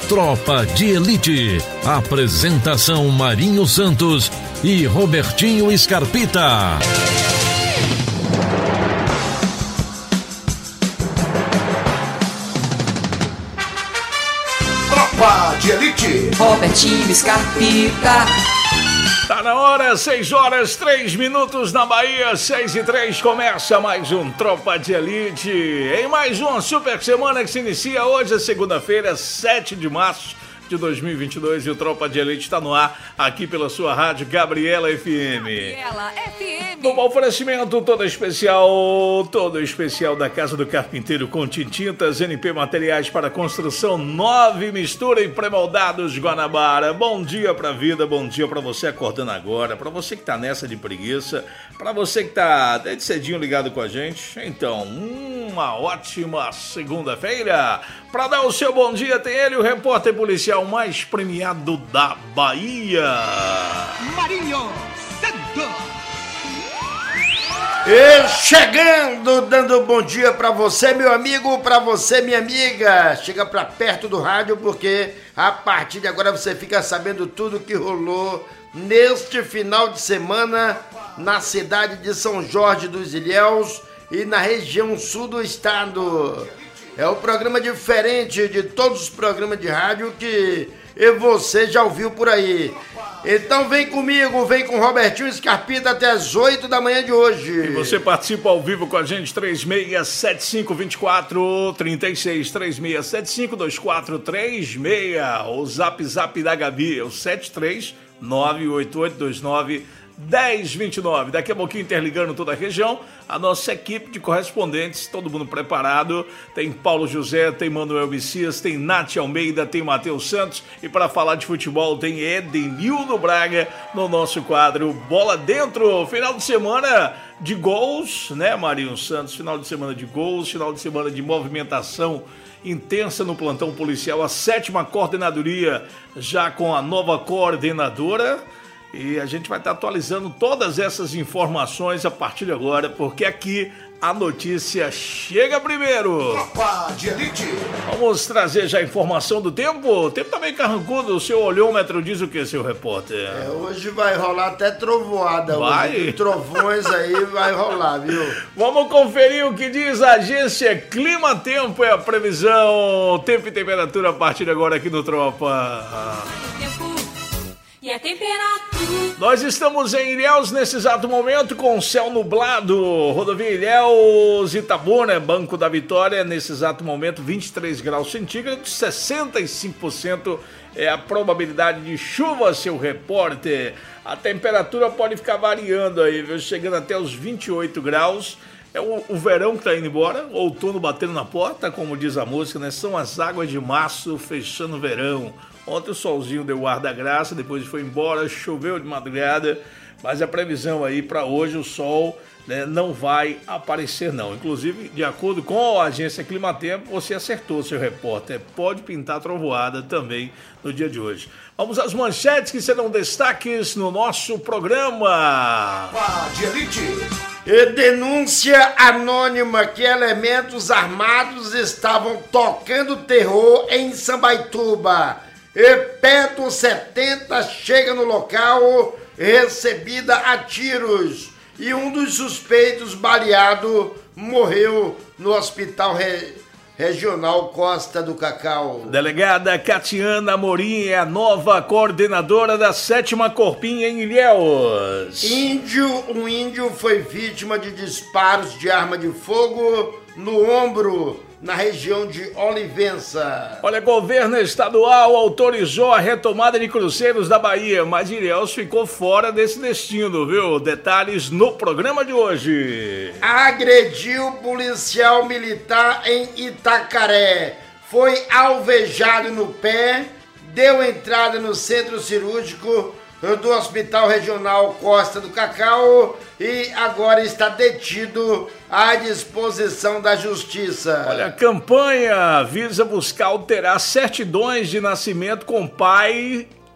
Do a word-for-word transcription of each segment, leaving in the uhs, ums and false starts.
Tropa de Elite. Apresentação Marinho Santos e Robertinho Scarpita. Tropa de Elite. Robertinho Scarpita. Tá na hora, seis horas, três minutos na Bahia, seis e três, começa mais um Tropa de Elite, em mais uma super semana que se inicia hoje, segunda-feira, sete de março de dois mil e vinte e dois, e o Tropa de Elite está no ar, aqui pela sua rádio Gabriela F M. Gabriela F M. No oferecimento todo especial, todo especial da Casa do Carpinteiro com Tintintas, N P Materiais para Construção, nove mistura e pré-moldados Guanabara. Bom dia pra vida, bom dia pra você acordando agora, pra você que tá nessa de preguiça, pra você que tá desde cedinho ligado com a gente. Então, uma ótima segunda-feira. Pra dar o seu bom dia tem ele, o repórter policial mais premiado da Bahia, Marinho Santos. E chegando, dando bom dia pra você, meu amigo, pra você, minha amiga. Chega pra perto do rádio, porque a partir de agora você fica sabendo tudo que rolou neste final de semana na cidade de São Jorge dos Ilhéus e na região sul do estado. É um programa diferente de todos os programas de rádio que você já ouviu por aí. Então vem comigo, vem com Robertinho Scarpita até as oito da manhã de hoje. E você participa ao vivo com a gente, três seis sete cinco, dois quatro três seis, três seis sete cinco, dois quatro três seis. O zap zap da Gabi é o sete três nove oito oito dois nove um zero dois nove. Daqui a pouquinho interligando toda a região, a nossa equipe de correspondentes, todo mundo preparado. Tem Paulo José, tem Manuel Messias, tem Nath Almeida, tem Matheus Santos. E para falar de futebol tem Edenildo Braga no nosso quadro Bola Dentro. Final de semana de gols, né, Marinho Santos? Final de semana de gols, final de semana de movimentação intensa no plantão policial. A sétima coordenadoria já com a nova coordenadora. E a gente vai estar atualizando todas essas informações a partir de agora, porque aqui a notícia chega primeiro. Tropa de Elite. Vamos trazer já a informação do tempo. O tempo tá meio carrancudo, o seu olhômetro diz o que, seu repórter? É, hoje vai rolar até trovoada. Vai? Hoje, trovões aí vai rolar, viu? Vamos conferir o que diz a agência Clima Tempo, é a previsão, tempo e temperatura a partir de agora aqui no Tropa. E a temperatura. Nós estamos em Ilhéus nesse exato momento com céu nublado. Rodovia Ilhéus, Itabuna, Banco da Vitória, nesse exato momento vinte e três graus centígrados, sessenta e cinco por cento é a probabilidade de chuva, seu repórter. A temperatura pode ficar variando aí, viu? Chegando até os vinte e oito graus. É o, o verão que tá indo embora, outono batendo na porta, como diz a música, né? São as águas de março fechando o verão. Ontem o solzinho deu ar da graça, depois foi embora, choveu de madrugada, mas a previsão aí para hoje o sol, né, não vai aparecer não. Inclusive, de acordo com a agência Climatempo, você acertou, seu repórter, pode pintar trovoada também no dia de hoje. Vamos às manchetes que serão destaques no nosso programa. Tropa de Elite. E denúncia anônima que elementos armados estavam tocando terror em Sambaituba. E Petro setenta chega no local recebida a tiros. E um dos suspeitos baleado morreu no hospital re- regional Costa do Cacau. Delegada Catiana Amorim é a nova coordenadora da sétima Corpim em Ilhéus. Índio, um índio foi vítima de disparos de arma de fogo no ombro, na região de Olivença. Olha, governo estadual autorizou a retomada de cruzeiros da Bahia, mas Ilhéus ficou fora desse destino, viu? Detalhes no programa de hoje. Agrediu policial militar em Itacaré. Foi alvejado no pé, deu entrada no centro cirúrgico do Hospital Regional Costa do Cacau e agora está detido à disposição da Justiça. Olha, a campanha visa buscar alterar certidões de nascimento com pai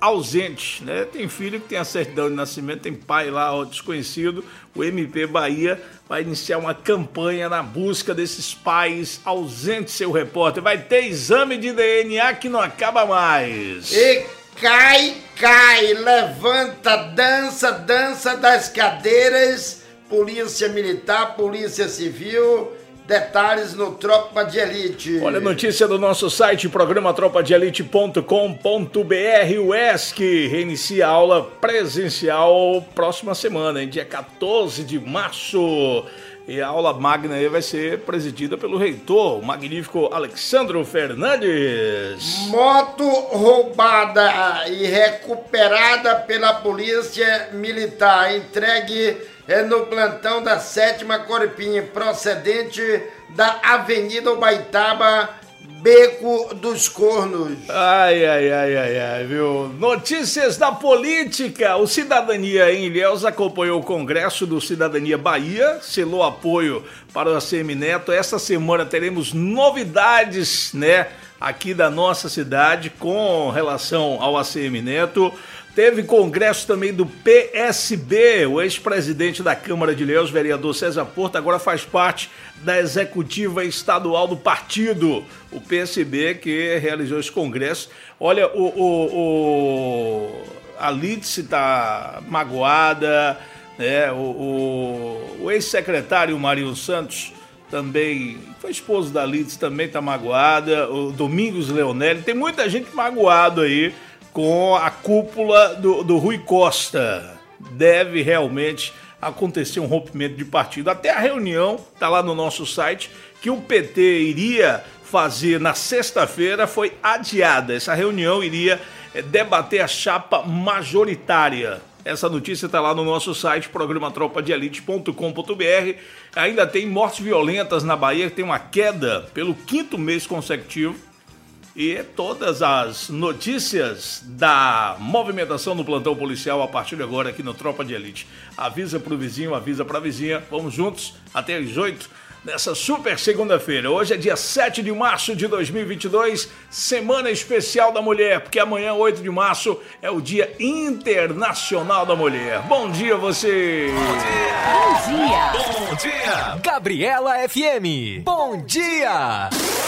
ausente, né? Tem filho que tem a certidão de nascimento, tem pai lá, ó, desconhecido. O M P Bahia vai iniciar uma campanha na busca desses pais ausentes, seu repórter. Vai ter exame de D N A que não acaba mais. E cai, cai, levanta, dança, dança das cadeiras, Polícia Militar, Polícia Civil... Detalhes no Tropa de Elite. Olha a notícia do nosso site, programa tropa de elite ponto com ponto b r. O E S C reinicia a aula presencial próxima semana, em dia quatorze de março. E a aula magna aí vai ser presidida pelo reitor, o magnífico Alexandro Fernandes. Moto roubada e recuperada pela Polícia Militar, entregue é no plantão da sétima Corpim, procedente da Avenida Ubaitaba, Beco dos Cornos. Ai, ai, ai, ai, ai, viu? Notícias da política. O Cidadania em Ilhéus acompanhou o Congresso do Cidadania Bahia, selou apoio para o A C M Neto. Essa semana teremos novidades, né, aqui da nossa cidade com relação ao A C M Neto. Teve congresso também do P S B, o ex-presidente da Câmara de Ilhéus, vereador César Porto, agora faz parte da executiva estadual do partido, o P S B, que realizou esse congresso. Olha, o, o, o, a Lídice está magoada, né? o, o, o ex-secretário Marinho Santos também, foi esposo da Lídice, também está magoada, o Domingos Leonelli, tem muita gente magoado aí com a cúpula do, do Rui Costa. Deve realmente acontecer um rompimento de partido. Até a reunião, está lá no nosso site, que o P T iria fazer na sexta-feira foi adiada. Essa reunião iria é, debater a chapa majoritária. Essa notícia está lá no nosso site, programa tropa de elite ponto com ponto b r. Ainda tem mortes violentas na Bahia, tem uma queda pelo quinto mês consecutivo. E todas as notícias da movimentação no plantão policial a partir de agora aqui no Tropa de Elite. Avisa pro vizinho, avisa pra vizinha. Vamos juntos até às oito nessa super segunda-feira. Hoje é dia sete de março de dois mil e vinte e dois, semana especial da mulher, porque amanhã, oito de março, é o Dia Internacional da Mulher. Bom dia, você! Bom dia! Bom dia! Bom dia! Gabriela F M. Bom dia!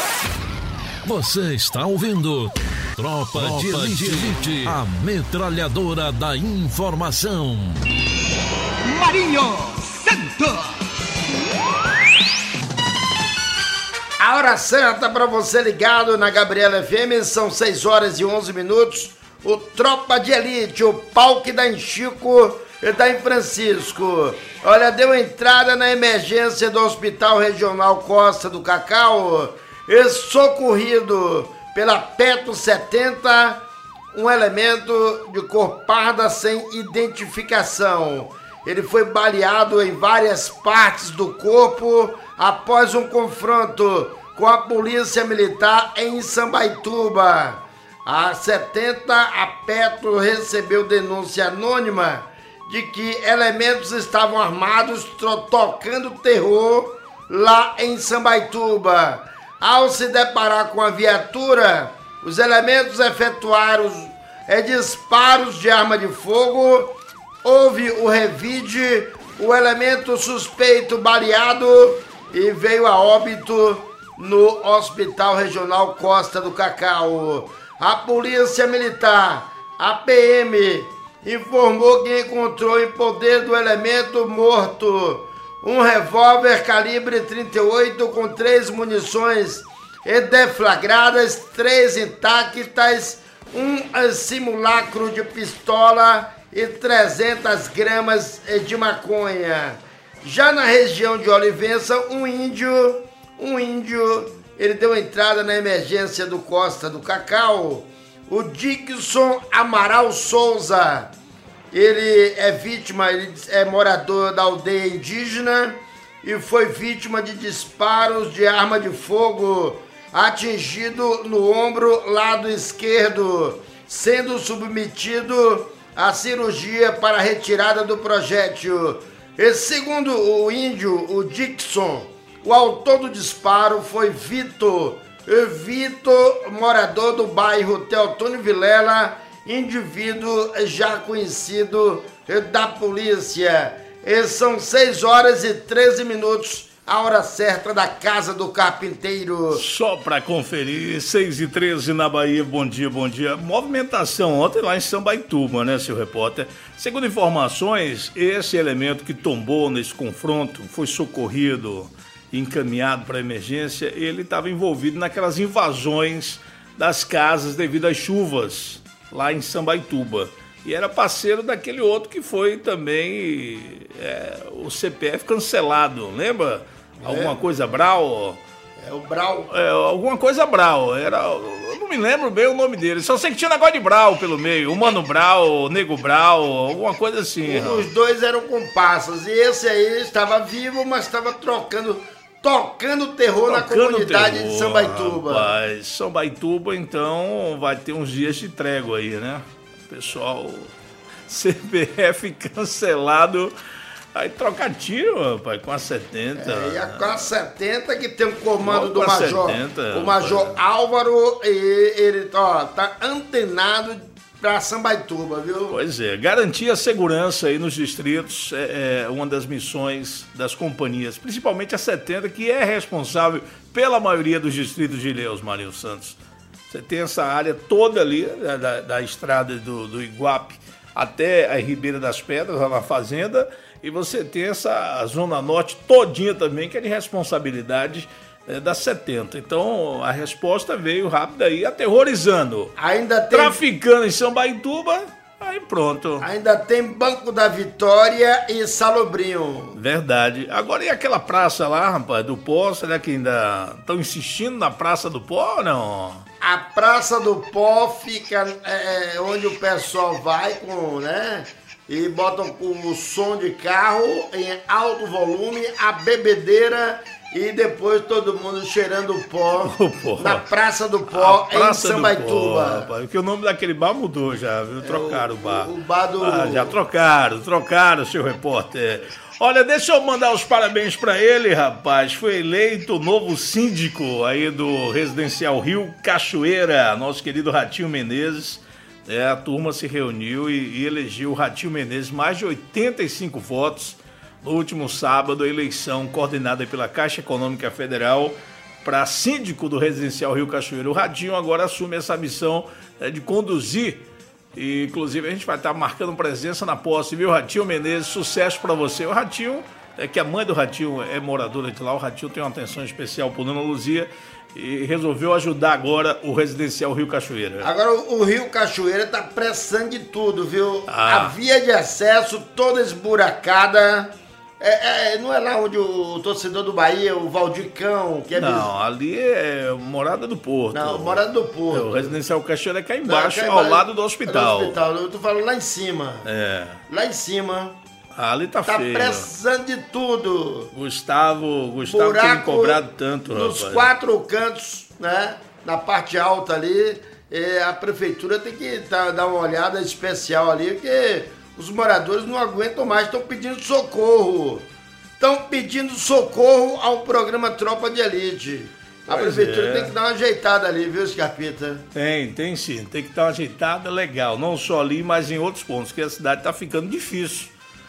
Você está ouvindo Tropa, Tropa de Elite, Elite, a metralhadora da informação. Marinho Santos. A hora certa para você ligado na Gabriela F M, são seis horas e onze minutos. O Tropa de Elite, o pau que dá em Chico e dá em Francisco. Olha, deu entrada na emergência do Hospital Regional Costa do Cacau. E socorrido pela Petro setenta, um elemento de cor parda sem identificação. Ele foi baleado em várias partes do corpo após um confronto com a Polícia Militar em Sambaituba. A setenta, a Petro recebeu denúncia anônima de que elementos estavam armados tocando terror lá em Sambaituba. Ao se deparar com a viatura, os elementos efetuaram é, disparos de arma de fogo, houve o revide, o elemento suspeito baleado e veio a óbito no Hospital Regional Costa do Cacau. A Polícia Militar, a P M, informou que encontrou em poder do elemento morto um revólver calibre trinta e oito com três munições deflagradas, três intactas, um simulacro de pistola e trezentas gramas de maconha. Já na região de Olivença, um índio, um índio, ele deu entrada na emergência do Costa do Cacau. O Dixon Amaral Souza, ele é vítima, ele é morador da aldeia indígena e foi vítima de disparos de arma de fogo, atingido no ombro lado esquerdo, sendo submetido à cirurgia para retirada do projétil. E segundo o índio, o Dixon, o autor do disparo foi Vitor, Vitor, morador do bairro Teotônio Vilela, indivíduo já conhecido da polícia. E são seis horas e treze minutos, a hora certa da Casa do Carpinteiro. Só para conferir, seis e treze na Bahia, bom dia, bom dia. Movimentação ontem lá em Sambaituba, né, seu repórter? Segundo informações, esse elemento que tombou nesse confronto, foi socorrido, encaminhado para emergência, ele estava envolvido naquelas invasões das casas devido às chuvas lá em Sambaituba. E era parceiro daquele outro que foi também é, o C P F cancelado, lembra? É. Alguma coisa Brau? É o Brau. É, alguma coisa Brau. Era, eu não me lembro bem o nome dele. Só sei que tinha negócio de Brau pelo meio. O Mano Brau, o Nego Brau, alguma coisa assim. Os dois eram comparsas. E esse aí estava vivo, mas estava trocando... Tocando terror Tocando na comunidade terror, de Sambaituba. Rapaz, Sambaituba, então, vai ter uns dias de trégua aí, né? Pessoal, C P F cancelado. Aí troca tiro, rapaz, com a setenta. É, e a com a setenta que tem o comando Logo do Major. setenta, o Major rapaz. Álvaro, e ele ó, tá antenado pra Sambaituba, viu? Pois é, garantir a segurança aí nos distritos é, é uma das missões das companhias, principalmente a setenta, que é responsável pela maioria dos distritos de Ilhéus, Marinho Santos. Você tem essa área toda ali, da, da, da estrada do, do Iguape até a Ribeira das Pedras, lá na fazenda, e você tem essa zona norte todinha também, que é de responsabilidade É da setenta. Então a resposta veio rápida aí, aterrorizando. Ainda tem... Traficando em Sambaituba, aí pronto. Ainda tem Banco da Vitória e Salobrinho. Verdade. Agora e aquela praça lá, rapaz, do Pó? Será que ainda estão insistindo na Praça do Pó ou não? A Praça do Pó fica é, onde o pessoal vai com, né? E botam o som de carro em alto volume, a bebedeira... E depois todo mundo cheirando pó, pó. na Praça do Pó, Praça em Sambaituba. Porque o nome daquele bar mudou já, viu? Trocaram é, o, o bar. O bar do... Ah, já trocaram, trocaram, seu repórter. Olha, deixa eu mandar os parabéns pra ele, rapaz. Foi eleito o novo síndico aí do Residencial Rio Cachoeira, nosso querido Ratinho Menezes. É, a turma se reuniu e, e elegeu o Ratinho Menezes, mais de oitenta e cinco votos. No último sábado, a eleição coordenada pela Caixa Econômica Federal para síndico do Residencial Rio Cachoeira. O Ratinho agora assume essa missão é, de conduzir, e inclusive a gente vai estar marcando presença na posse, viu, Ratinho Menezes? Sucesso para você. O Ratinho, é que a mãe do Ratinho é moradora de lá, o Ratinho tem uma atenção especial por Dona Luzia e resolveu ajudar agora o Residencial Rio Cachoeira. Agora o Rio Cachoeira tá precisando de tudo, viu? Ah. A via de acesso toda esburacada. É, é, não é lá onde o torcedor do Bahia, o Valdicão, que é... Não, bis... ali é Morada do Porto. Não, Morada do Porto. É, o Residencial Cachoeira é cá embaixo, não, cá ao embaixo, lado do hospital. do hospital. Eu tô falando lá em cima. É. Lá em cima. Ah, ali tá, tá feio. Tá precisando de tudo. Gustavo, Gustavo Buraco tem me cobrado tanto, nos rapaz. quatro cantos, né? Na parte alta ali, é, a prefeitura tem que tá, dar uma olhada especial ali, porque os moradores não aguentam mais, estão pedindo socorro. Estão pedindo socorro ao programa Tropa de Elite. A pois prefeitura é. tem que dar uma ajeitada ali, viu, Scarpita? Tem, tem sim. Tem que dar uma ajeitada legal. Não só ali, mas em outros pontos, porque a cidade está ficando difícil.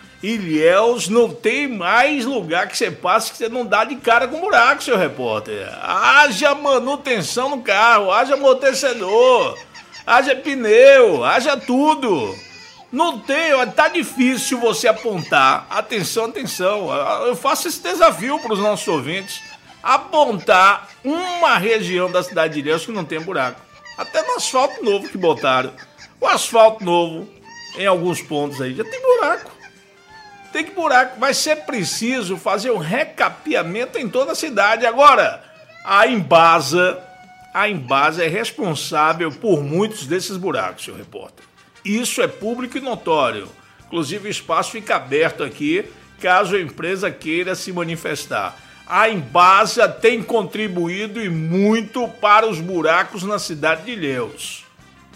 Ilhéus não tem mais lugar que você passe que você não dá de cara com buraco, seu repórter. Haja manutenção no carro, haja amortecedor, haja pneu, haja tudo. Não tem, tá difícil você apontar. Atenção, atenção. Eu faço esse desafio para os nossos ouvintes. Apontar uma região da cidade de Ilhéus que não tem buraco. Até no asfalto novo que botaram. O asfalto novo, em alguns pontos aí, já tem buraco. Tem que buraco. Vai ser preciso fazer um recapeamento em toda a cidade. Agora, a Embasa, a Embasa é responsável por muitos desses buracos, seu repórter. Isso é público e notório. Inclusive, o espaço fica aberto aqui, caso a empresa queira se manifestar. A Embasa tem contribuído e muito para os buracos na cidade de Ilhéus.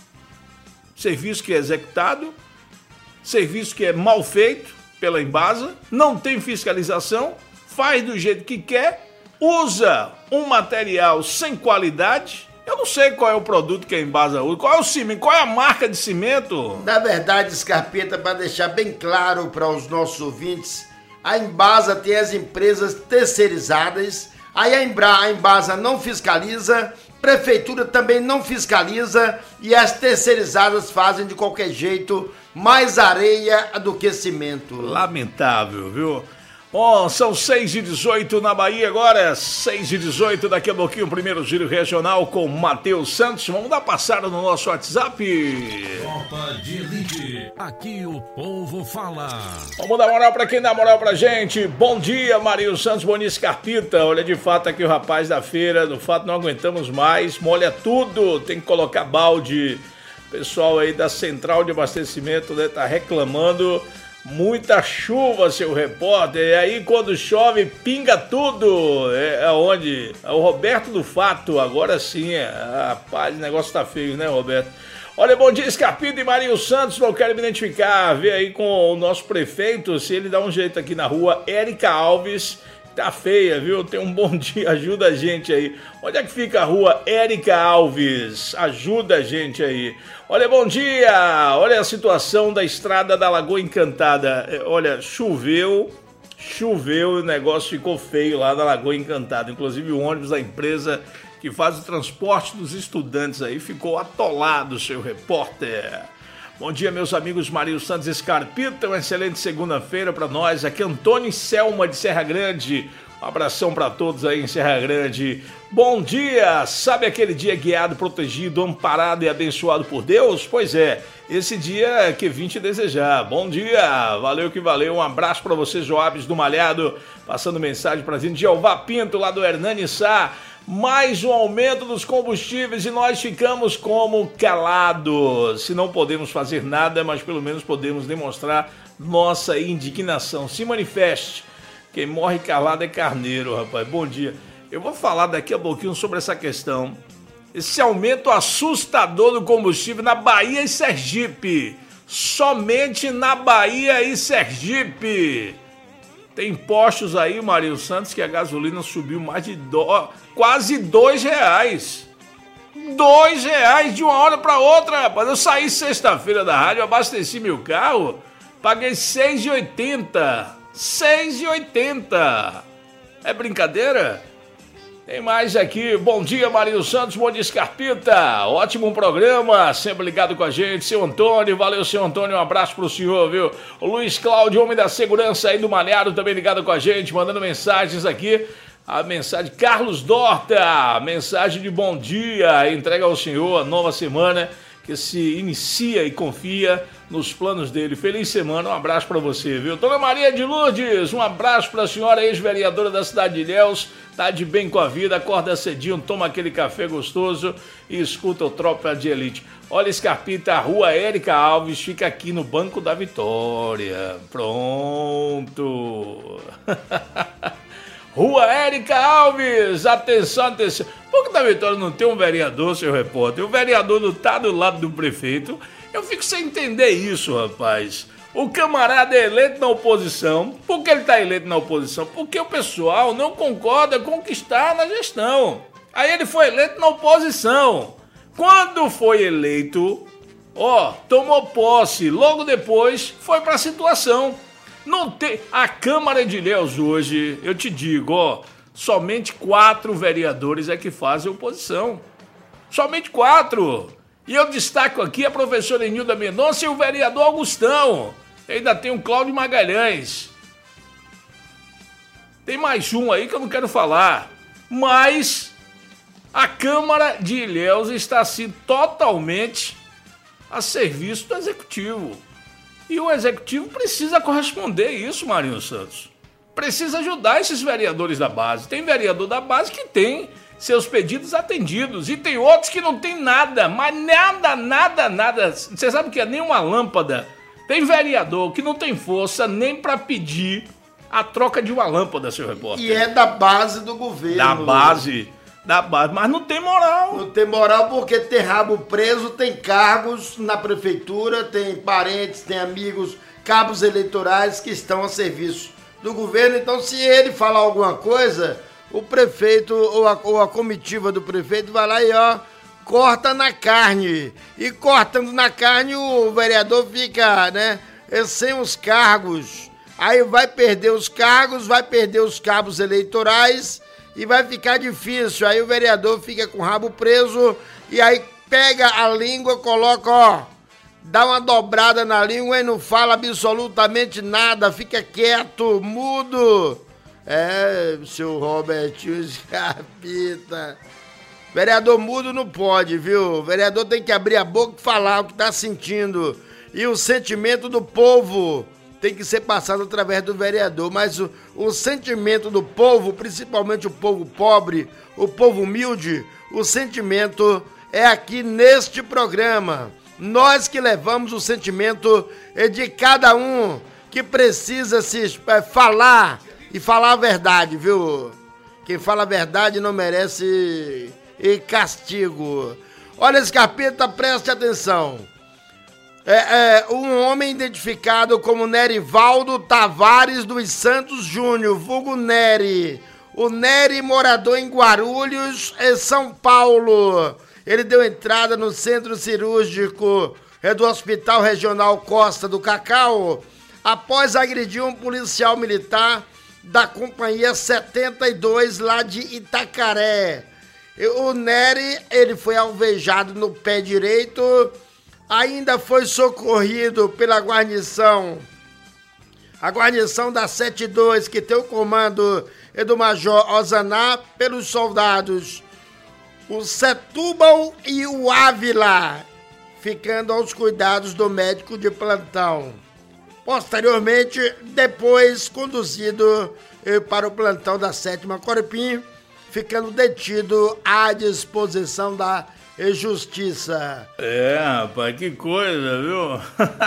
Serviço que é executado, serviço que é mal feito pela Embasa, não tem fiscalização, faz do jeito que quer, usa um material sem qualidade. Eu não sei qual é o produto que a Embasa usa, qual é o cimento, qual é a marca de cimento? Na verdade, Scarpeta, para deixar bem claro para os nossos ouvintes, a Embasa tem as empresas terceirizadas, aí a, Embra, a Embasa não fiscaliza, prefeitura também não fiscaliza e as terceirizadas fazem de qualquer jeito mais areia do que cimento. Lamentável, viu? Bom, são seis e dezoito na Bahia agora, seis e dezoito, daqui a pouquinho o primeiro giro regional com Matheus Santos. Vamos dar passada no nosso WhatsApp. Tropa de Elite, aqui o povo fala. Vamos dar moral pra quem dá moral pra gente. Bom dia, Marinho Santos, bom dia, Scarpita. Olha, de fato aqui o rapaz da feira, do fato não aguentamos mais, molha tudo, tem que colocar balde. O pessoal aí da central de abastecimento, né, tá reclamando. Muita chuva, seu repórter, e aí quando chove pinga tudo. É aonde? É o Roberto do Fato, agora sim. É. Rapaz, o negócio tá feio, né, Roberto? Olha, bom dia, Scarpita e Marinho Santos, não quero me identificar, ver aí com o nosso prefeito, se ele dá um jeito aqui na rua Érica Alves, tá feia, viu? Tem um bom dia, ajuda a gente aí. Onde é que fica a rua Érica Alves? Ajuda a gente aí. Olha, bom dia! Olha a situação da estrada da Lagoa Encantada. Olha, choveu, choveu e o negócio ficou feio lá na Lagoa Encantada. Inclusive o ônibus da empresa que faz o transporte dos estudantes aí ficou atolado, seu repórter. Bom dia, meus amigos Marinho Santos e Scarpita. Uma excelente segunda-feira para nós. Aqui Antônio e Selma de Serra Grande. Um abração para todos aí em Serra Grande. Bom dia! Sabe aquele dia guiado, protegido, amparado e abençoado por Deus? Pois é, esse dia que vim te desejar. Bom dia! Valeu que valeu. Um abraço para você, Joabes do Malhado. Passando mensagem para a gente. Jeová Pinto, lá do Hernani Sá. Mais um aumento dos combustíveis e nós ficamos como calados. Se não podemos fazer nada, mas pelo menos podemos demonstrar nossa indignação. Se manifeste. Quem morre calado é carneiro, rapaz. Bom dia. Eu vou falar daqui a pouquinho sobre essa questão. Esse aumento assustador do combustível na Bahia e Sergipe. Somente na Bahia e Sergipe. Tem postos aí, Marinho Santos, que a gasolina subiu mais de do... quase dois reais. Dois reais de uma hora para outra, rapaz. Eu saí sexta-feira da rádio, abasteci meu carro, paguei seis reais e oitenta centavos. seis reais e oitenta centavos. É brincadeira? Tem mais aqui. Bom dia, Marinho Santos. Bom dia, Scarpita. Ótimo programa. Sempre ligado com a gente. Seu Antônio. Valeu, seu Antônio. Um abraço pro senhor, viu? O Luiz Cláudio, homem da segurança aí do Malhado, também ligado com a gente, mandando mensagens aqui. A mensagem Carlos Dorta. Mensagem de bom dia. Entrega ao senhor a nova semana que se inicia e confia nos planos dele. Feliz semana, um abraço para você, viu? Dona Maria de Lourdes, um abraço para a senhora ex-vereadora da cidade de Ilhéus, tá de bem com a vida, acorda cedinho, toma aquele café gostoso e escuta o Tropa de Elite. Olha, Scarpita, a rua Érica Alves fica aqui no Banco da Vitória. Pronto. Rua Érica Alves, atenção, atenção. Por que da Vitória não tem um vereador, seu repórter? O vereador não tá do lado do prefeito. Eu fico sem entender isso, rapaz. O camarada é eleito na oposição. Por que ele tá eleito na oposição? Porque o pessoal não concorda com o que está na gestão. Aí ele foi eleito na oposição. Quando foi eleito, ó, tomou posse. Logo depois, foi pra situação. Não tem... A Câmara de Ilhéus hoje, eu te digo, ó, somente quatro vereadores é que fazem oposição. Somente quatro. E eu destaco aqui a professora Enilda Mendonça e o vereador Augustão. Ainda tem o Cláudio Magalhães. Tem mais um aí que eu não quero falar. Mas a Câmara de Ilhéus está assim totalmente a serviço do Executivo. E o Executivo precisa corresponder isso, Marinho Santos. Precisa ajudar esses vereadores da base. Tem vereador da base que tem seus pedidos atendidos. E tem outros que não tem nada, mas nada, nada, nada. Você sabe que é nem uma lâmpada. Tem vereador que não tem força nem para pedir a troca de uma lâmpada, seu repórter. E é da base do governo. Da base, da base, mas não tem moral. Não tem moral porque tem rabo preso, tem cargos na prefeitura, tem parentes, tem amigos, cabos eleitorais que estão a serviço do governo. Então, se ele falar alguma coisa, o prefeito ou a, ou a comitiva do prefeito vai lá e, ó, corta na carne. E cortando na carne, o vereador fica, né, sem os cargos. Aí vai perder os cargos, vai perder os cabos eleitorais e vai ficar difícil. Aí o vereador fica com o rabo preso e aí pega a língua, coloca, ó, dá uma dobrada na língua e não fala absolutamente nada, fica quieto, mudo. É, seu Robertinho Scarpita. Vereador mudo não pode, viu? O vereador tem que abrir a boca e falar o que tá sentindo. E o sentimento do povo tem que ser passado através do vereador. Mas o, o sentimento do povo, principalmente o povo pobre, o povo humilde, o sentimento é aqui neste programa. Nós que levamos o sentimento de cada um que precisa se é, falar e falar a verdade, viu? Quem fala a verdade não merece castigo. Olha, Scarpita, preste atenção. É, é, um homem identificado como Nerivaldo Tavares dos Santos Júnior, vulgo Nery. O Nery, morador em Guarulhos, em São Paulo. Ele deu entrada no centro cirúrgico é, do Hospital Regional Costa do Cacau após agredir um policial militar da Companhia setenta e dois lá de Itacaré. O Nery, ele foi alvejado no pé direito, ainda foi socorrido pela guarnição, a guarnição da setenta e dois, que tem o comando do Major Ozaná, pelos soldados o Setúbal e o Ávila, ficando aos cuidados do médico de plantão. Posteriormente, depois conduzido para o plantão da sétima Corpim, ficando detido à disposição da Justiça. É, rapaz, que coisa, viu?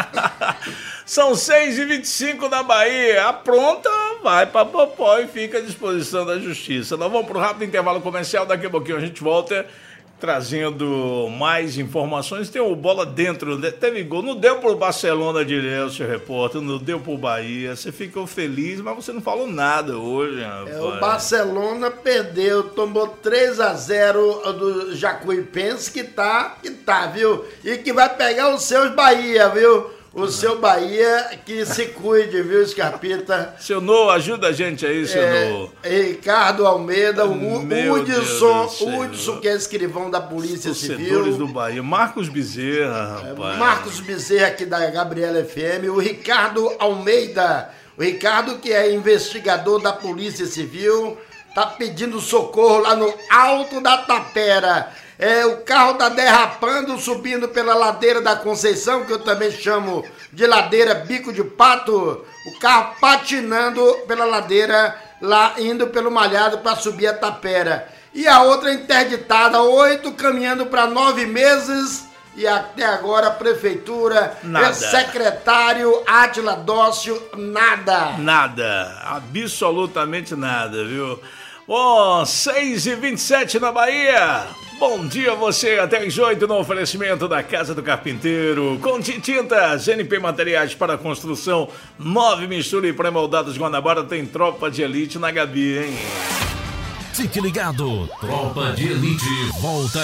São seis e vinte e cinco na Bahia. Apronta, vai pra Popó e fica à disposição da Justiça. Nós vamos pro rápido intervalo comercial. Daqui a pouquinho a gente volta trazendo mais informações. Tem o Bola Dentro, teve gol. Não deu pro Barcelona direto, seu repórter, não deu pro Bahia. Você ficou feliz, mas você não falou nada hoje, rapaz. É, o Barcelona perdeu, tomou três a zero do Jacuipense, que tá, que tá, viu? E que vai pegar os seus Bahia, viu? O seu Bahia, que se cuide, viu, Scarpita? Seu Nô, ajuda a gente aí, seu é, Nô. Ricardo Almeida, o Hudson, Hudson, que é escrivão da Polícia Civil. Torcedores do Bahia. Marcos Bezerra, rapaz. É, Marcos Bezerra, aqui da Gabriela F M. O Ricardo Almeida, o Ricardo, que é investigador da Polícia Civil, tá pedindo socorro lá no Alto da Tapera. É, o carro tá derrapando, subindo pela ladeira da Conceição, que eu também chamo de ladeira Bico de Pato. O carro patinando pela ladeira, lá indo pelo Malhado para subir a Tapera. E a outra interditada, oito caminhando para nove meses. E até agora a prefeitura, nada. Secretário Átila Dócio, nada. Nada, absolutamente nada, viu? Bom, seis e vinte e sete na Bahia. Bom dia a você, até às oito no oferecimento da Casa do Carpinteiro. Conte Tintas, N P Materiais para Construção, nove mistura e pré-moldados Guanabara, tem Tropa de Elite na Gabi, hein? Fique ligado, Tropa de Elite volta.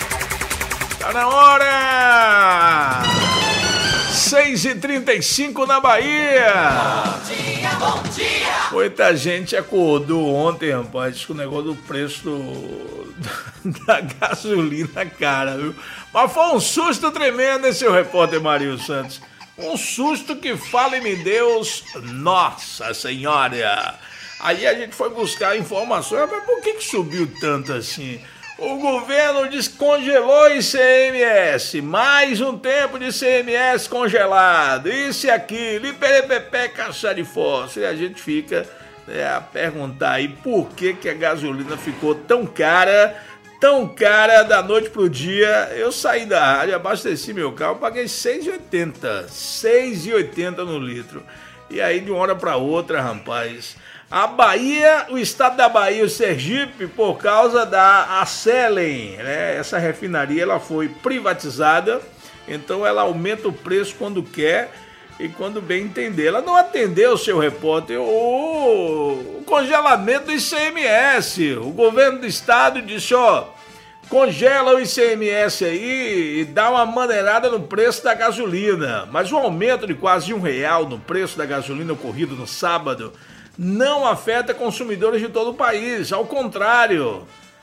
Tá na hora! seis e trinta e cinco na Bahia. Bom dia, bom dia. Muita gente acordou ontem, rapaz, com o negócio do preço do, da gasolina cara, viu? Mas foi um susto tremendo, hein, seu repórter Marinho Santos? Um susto que, fale-me Deus, Nossa Senhora. Aí a gente foi buscar informações, mas por que que subiu tanto assim? O governo descongelou o I C M S, mais um tempo de I C M S congelado, isso e aquilo, e perepepé, caçar de fósforo. E a gente fica, né, a perguntar aí por que que a gasolina ficou tão cara, tão cara da noite pro dia. Eu saí da rádio, abasteci meu carro, paguei seis reais e oitenta centavos, seis reais e oitenta centavos no litro. E aí de uma hora para outra, rapaz, a Bahia, o estado da Bahia, o Sergipe, por causa da Acelen, né? Essa refinaria ela foi privatizada, então ela aumenta o preço quando quer e quando bem entender. Ela não atendeu, seu repórter, o, o congelamento do I C M S. O governo do estado disse, ó, Congela o I C M S aí e dá uma maneirada no preço da gasolina. Mas o aumento de quase um real no preço da gasolina ocorrido no sábado não afeta consumidores de todo o país. Ao contrário,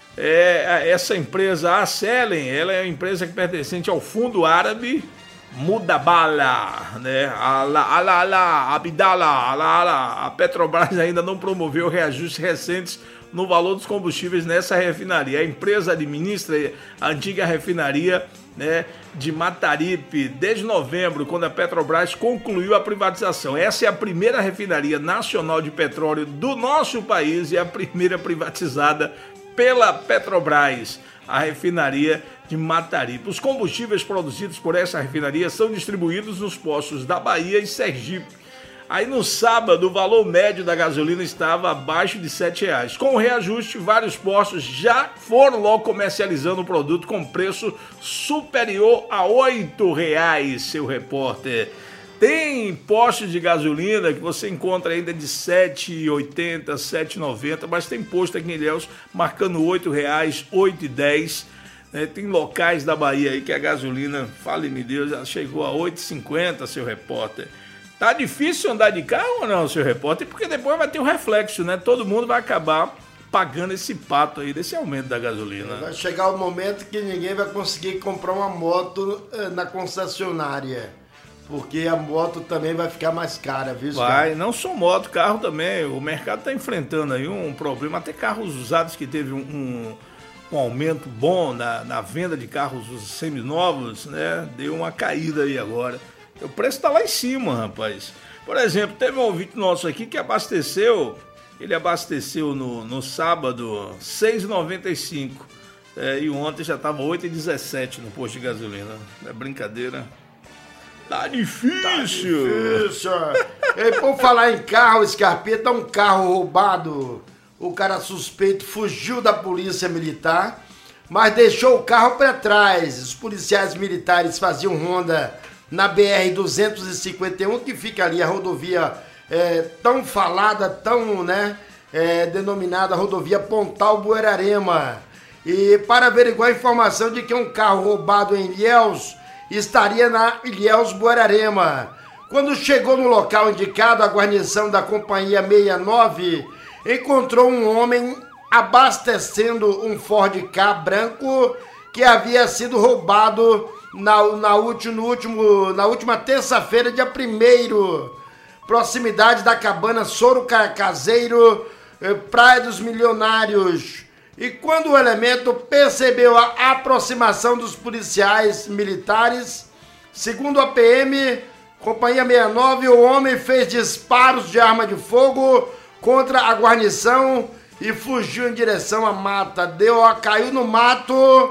é, essa empresa, a Selen, ela é uma empresa que pertencente ao fundo árabe Mudabala, né? Ala, ala, ala, Abdala, ala, ala. A Petrobras ainda não promoveu reajustes recentes no valor dos combustíveis nessa refinaria. A empresa administra a antiga refinaria, né, de Mataripe desde novembro, quando a Petrobras concluiu a privatização. Essa é a primeira refinaria nacional de petróleo do nosso país e a primeira privatizada pela Petrobras, a refinaria de Mataripe. Os combustíveis produzidos por essa refinaria são distribuídos nos postos da Bahia e Sergipe. Aí no sábado o valor médio da gasolina estava abaixo de sete reais. Com o reajuste, vários postos já foram logo comercializando o produto com preço superior a oito reais, seu repórter. Tem postos de gasolina que você encontra ainda de sete reais e oitenta centavos, sete reais e noventa centavos, mas tem posto aqui em Ilhéus marcando oito reais, oito reais e dez centavos. Né? Tem locais da Bahia aí que a gasolina, fale-me Deus, já chegou a oito reais e cinquenta centavos, seu repórter. Tá difícil andar de carro ou não, seu repórter? Porque depois vai ter um reflexo, né? Todo mundo vai acabar pagando esse pato aí desse aumento da gasolina. Vai chegar o momento que ninguém vai conseguir comprar uma moto na concessionária. Porque a moto também vai ficar mais cara, viu? Vai, não só moto, carro também. O mercado está enfrentando aí um problema. Até carros usados que teve um, um, um aumento bom na, na venda de carros seminovos, né? Deu uma caída aí agora. O preço está lá em cima, rapaz. Por exemplo, teve um ouvinte nosso aqui que abasteceu, ele abasteceu no, no sábado seis reais e noventa e cinco centavos. É, e ontem já estava oito reais e dezessete centavos no posto de gasolina. É brincadeira. Tá difícil. Tá difícil. E por falar em carro, Scarpeta, um carro roubado. O cara suspeito fugiu da polícia militar, mas deixou o carro para trás. Os policiais militares faziam ronda na B R duzentos e cinquenta e um, que fica ali a rodovia é, tão falada, tão, né, é, denominada rodovia Pontal Buerarema. E para averiguar a informação de que um carro roubado em Ilhéus estaria na Ilhéus Buerarema. Quando chegou no local indicado, a guarnição da companhia sessenta e nove encontrou um homem abastecendo um Ford Ka branco que havia sido roubado Na, na, último, no último, na última terça-feira, dia primeiro, proximidade da cabana Soro Caseiro, eh, Praia dos Milionários. E quando o elemento percebeu a aproximação dos policiais militares, segundo a P M, companhia sessenta e nove, o homem fez disparos de arma de fogo contra a guarnição e fugiu em direção à mata. Deu, caiu no mato.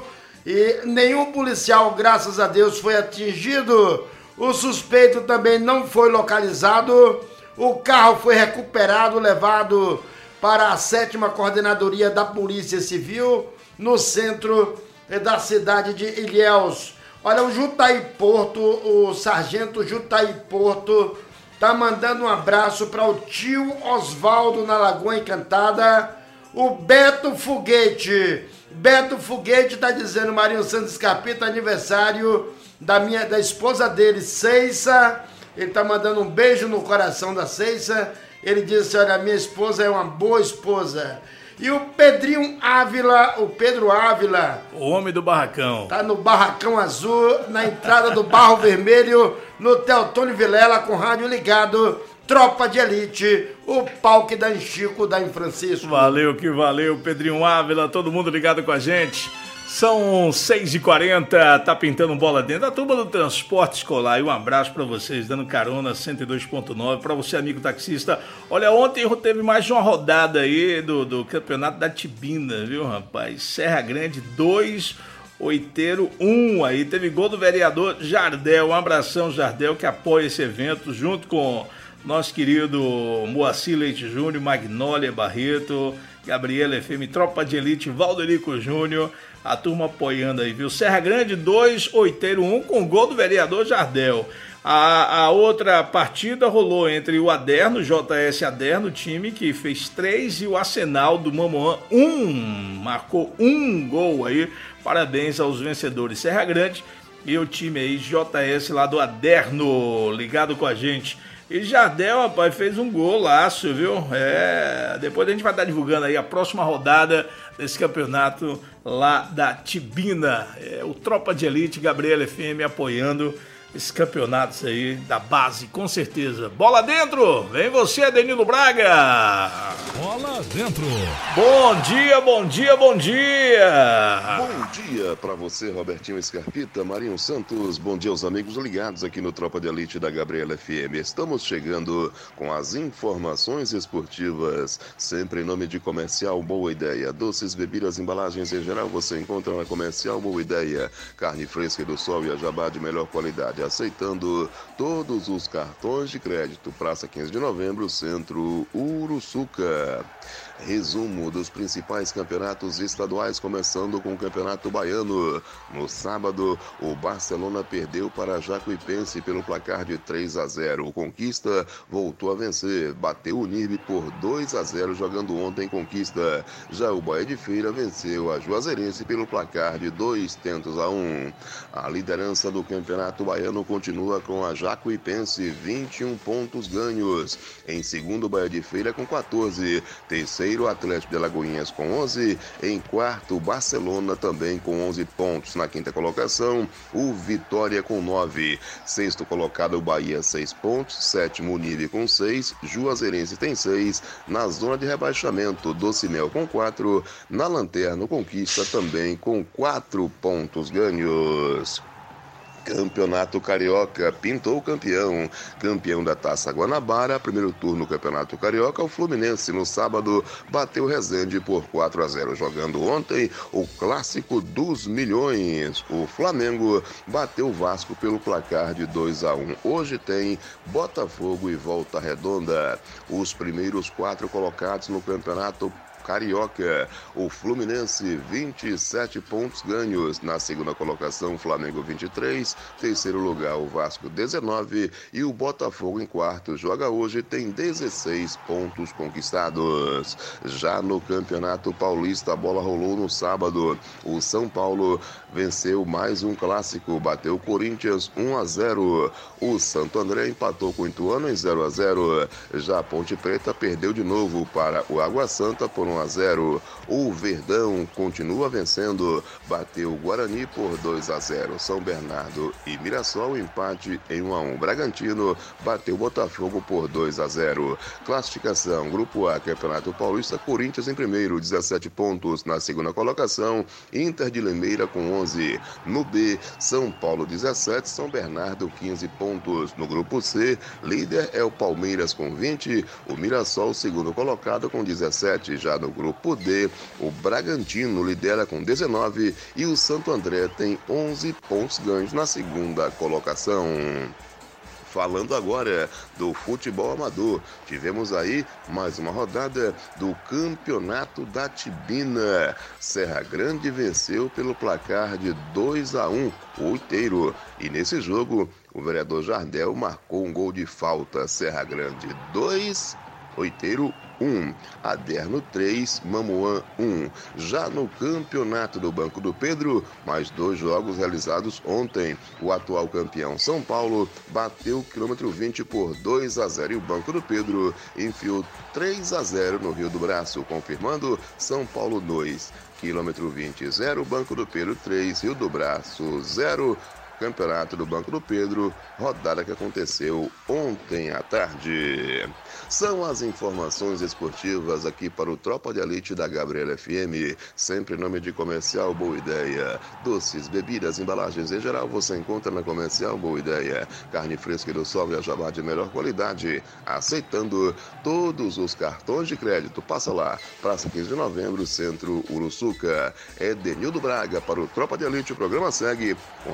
E nenhum policial, graças a Deus, foi atingido. O suspeito também não foi localizado. O carro foi recuperado, levado para a sétima Coordenadoria da Polícia Civil, no centro da cidade de Ilhéus. Olha, o Jutaí Porto, o sargento Jutaí Porto, tá mandando um abraço para o tio Osvaldo na Lagoa Encantada, o Beto Foguete. Beto Foguete tá dizendo, Marinho Santos Capita, aniversário da, minha, da esposa dele, Ceissa. Ele tá mandando um beijo no coração da Ceissa. Ele disse, olha, minha esposa é uma boa esposa. E o Pedrinho Ávila, o Pedro Ávila, o homem do barracão, tá no Barracão Azul, na entrada do Barro Vermelho, no Teotônio Vilela, com rádio ligado. Tropa de Elite, o pau que dá em Chico, dá em Francisco. Valeu que valeu, Pedrinho Ávila, todo mundo ligado com a gente. São seis e quarenta, tá pintando bola dentro. A turma do transporte escolar, e um abraço pra vocês, dando carona cento e dois ponto nove, pra você, amigo taxista. Olha, ontem teve mais de uma rodada aí do, do campeonato da Tibina, viu, rapaz? Serra Grande dois, Oiteiro um, aí teve gol do vereador Jardel. Um abração, Jardel, que apoia esse evento, junto com nosso querido Moacir Leite Júnior, Magnólia Barreto Gabriela F M, Tropa de Elite, Valderico Júnior, a turma apoiando aí, viu? Serra Grande dois, Oiteiro um, com gol do vereador Jardel. A, a outra partida rolou entre o Aderno, J S Aderno, time que fez três, e o Arsenal do Mamoã, um, marcou um gol aí. Parabéns aos vencedores Serra Grande e o time aí J S lá do Aderno, ligado com a gente. E Jardel, rapaz, fez um golaço, viu? É, depois a gente vai estar divulgando aí a próxima rodada desse campeonato lá da Tibina. É, o Tropa de Elite, Gabriela F M apoiando esses campeonatos aí da base, com certeza. Bola dentro! Vem você, Denildo Braga! Bola dentro! Bom dia, bom dia, bom dia! Bom dia pra você, Robertinho Scarpita, Marinho Santos. Bom dia aos amigos ligados aqui no Tropa de Elite da Gabriela F M. Estamos chegando com as informações esportivas, sempre em nome de Comercial Boa Ideia. Doces, bebidas, embalagens em geral você encontra na Comercial Boa Ideia. Carne fresca do sol e a jabá de melhor qualidade. Aceitando todos os cartões de crédito. Praça quinze de novembro, Centro Uruçuca. Resumo dos principais campeonatos estaduais, começando com o Campeonato Baiano. No sábado, o Barcelona perdeu para Jacuipense pelo placar de três a zero. O Conquista voltou a vencer, bateu o Nirbe por dois a zero, jogando ontem em Conquista. Já o Bahia de Feira venceu a Juazeirense pelo placar de dois tentos a um. A liderança do Campeonato Baiano continua com a Jacuipense, vinte e um pontos ganhos. Em segundo, Bahia de Feira com quatorze. Terceiro, Atlético de Alagoinhas com onze. Em quarto, Barcelona também com onze pontos. Na quinta colocação, o Vitória com nove. Sexto colocado, o Bahia, seis pontos. Sétimo, o Nirbe com seis. Juazeirense tem seis. Na zona de rebaixamento, Docimel com quatro. Na lanterna, Conquista também com quatro pontos ganhos. Campeonato Carioca pintou campeão. Campeão da Taça Guanabara, primeiro turno do Campeonato Carioca, o Fluminense no sábado bateu Resende por quatro a zero. Jogando ontem o clássico dos milhões. O Flamengo bateu o Vasco pelo placar de dois a um. Hoje tem Botafogo e Volta Redonda. Os primeiros quatro colocados no Campeonato Carioca. O Fluminense, vinte e sete pontos ganhos. Na segunda colocação, o Flamengo, vinte e três. Terceiro lugar, o Vasco, dezenove. E o Botafogo em quarto. Joga hoje, tem dezesseis pontos conquistados. Já no Campeonato Paulista, a bola rolou no sábado. O São Paulo venceu mais um clássico. Bateu o Corinthians um a zero. O Santo André empatou com o Ituano em zero a zero. Já a Ponte Preta perdeu de novo para o Água Santa por um a zero. O Verdão continua vencendo, bateu o Guarani por dois a zero. São Bernardo e Mirassol, empate em um a um. Bragantino bateu o Botafogo por dois a zero. Classificação, Grupo A, Campeonato Paulista, Corinthians em primeiro, dezessete pontos. Na segunda colocação, Inter de Limeira com onze. No B, São Paulo dezessete, São Bernardo quinze pontos. No Grupo C, líder é o Palmeiras com vinte, o Mirassol segundo colocado com dezessete. Já no Grupo D, o Bragantino lidera com dezenove e o Santo André tem onze pontos ganhos na segunda colocação. Falando agora do futebol amador, tivemos aí mais uma rodada do Campeonato da Tibina. Serra Grande venceu pelo placar de dois a um o Oiteiro. E nesse jogo, o vereador Jardel marcou um gol de falta. Serra Grande dois, Oiteiro um, Aderno três, Mamoã um. Já no Campeonato do Banco do Pedro, mais dois jogos realizados ontem. O atual campeão São Paulo bateu o quilômetro vinte por dois a zero e o Banco do Pedro enfiou três a zero no Rio do Braço, confirmando São Paulo dois, quilômetro vinte zero, Banco do Pedro três, Rio do Braço zero. Campeonato do Banco do Pedro, rodada que aconteceu ontem à tarde. São as informações esportivas aqui para o Tropa de Elite da Gabriela F M, sempre em nome de Comercial Boa Ideia. Doces, bebidas, embalagens em geral você encontra na Comercial Boa Ideia. Carne fresca do sol e a jabá de melhor qualidade, aceitando todos os cartões de crédito. Passa lá, Praça quinze de novembro, Centro Uruçuca. É Denildo Braga para o Tropa de Elite, o programa segue com Robertinho Scarpita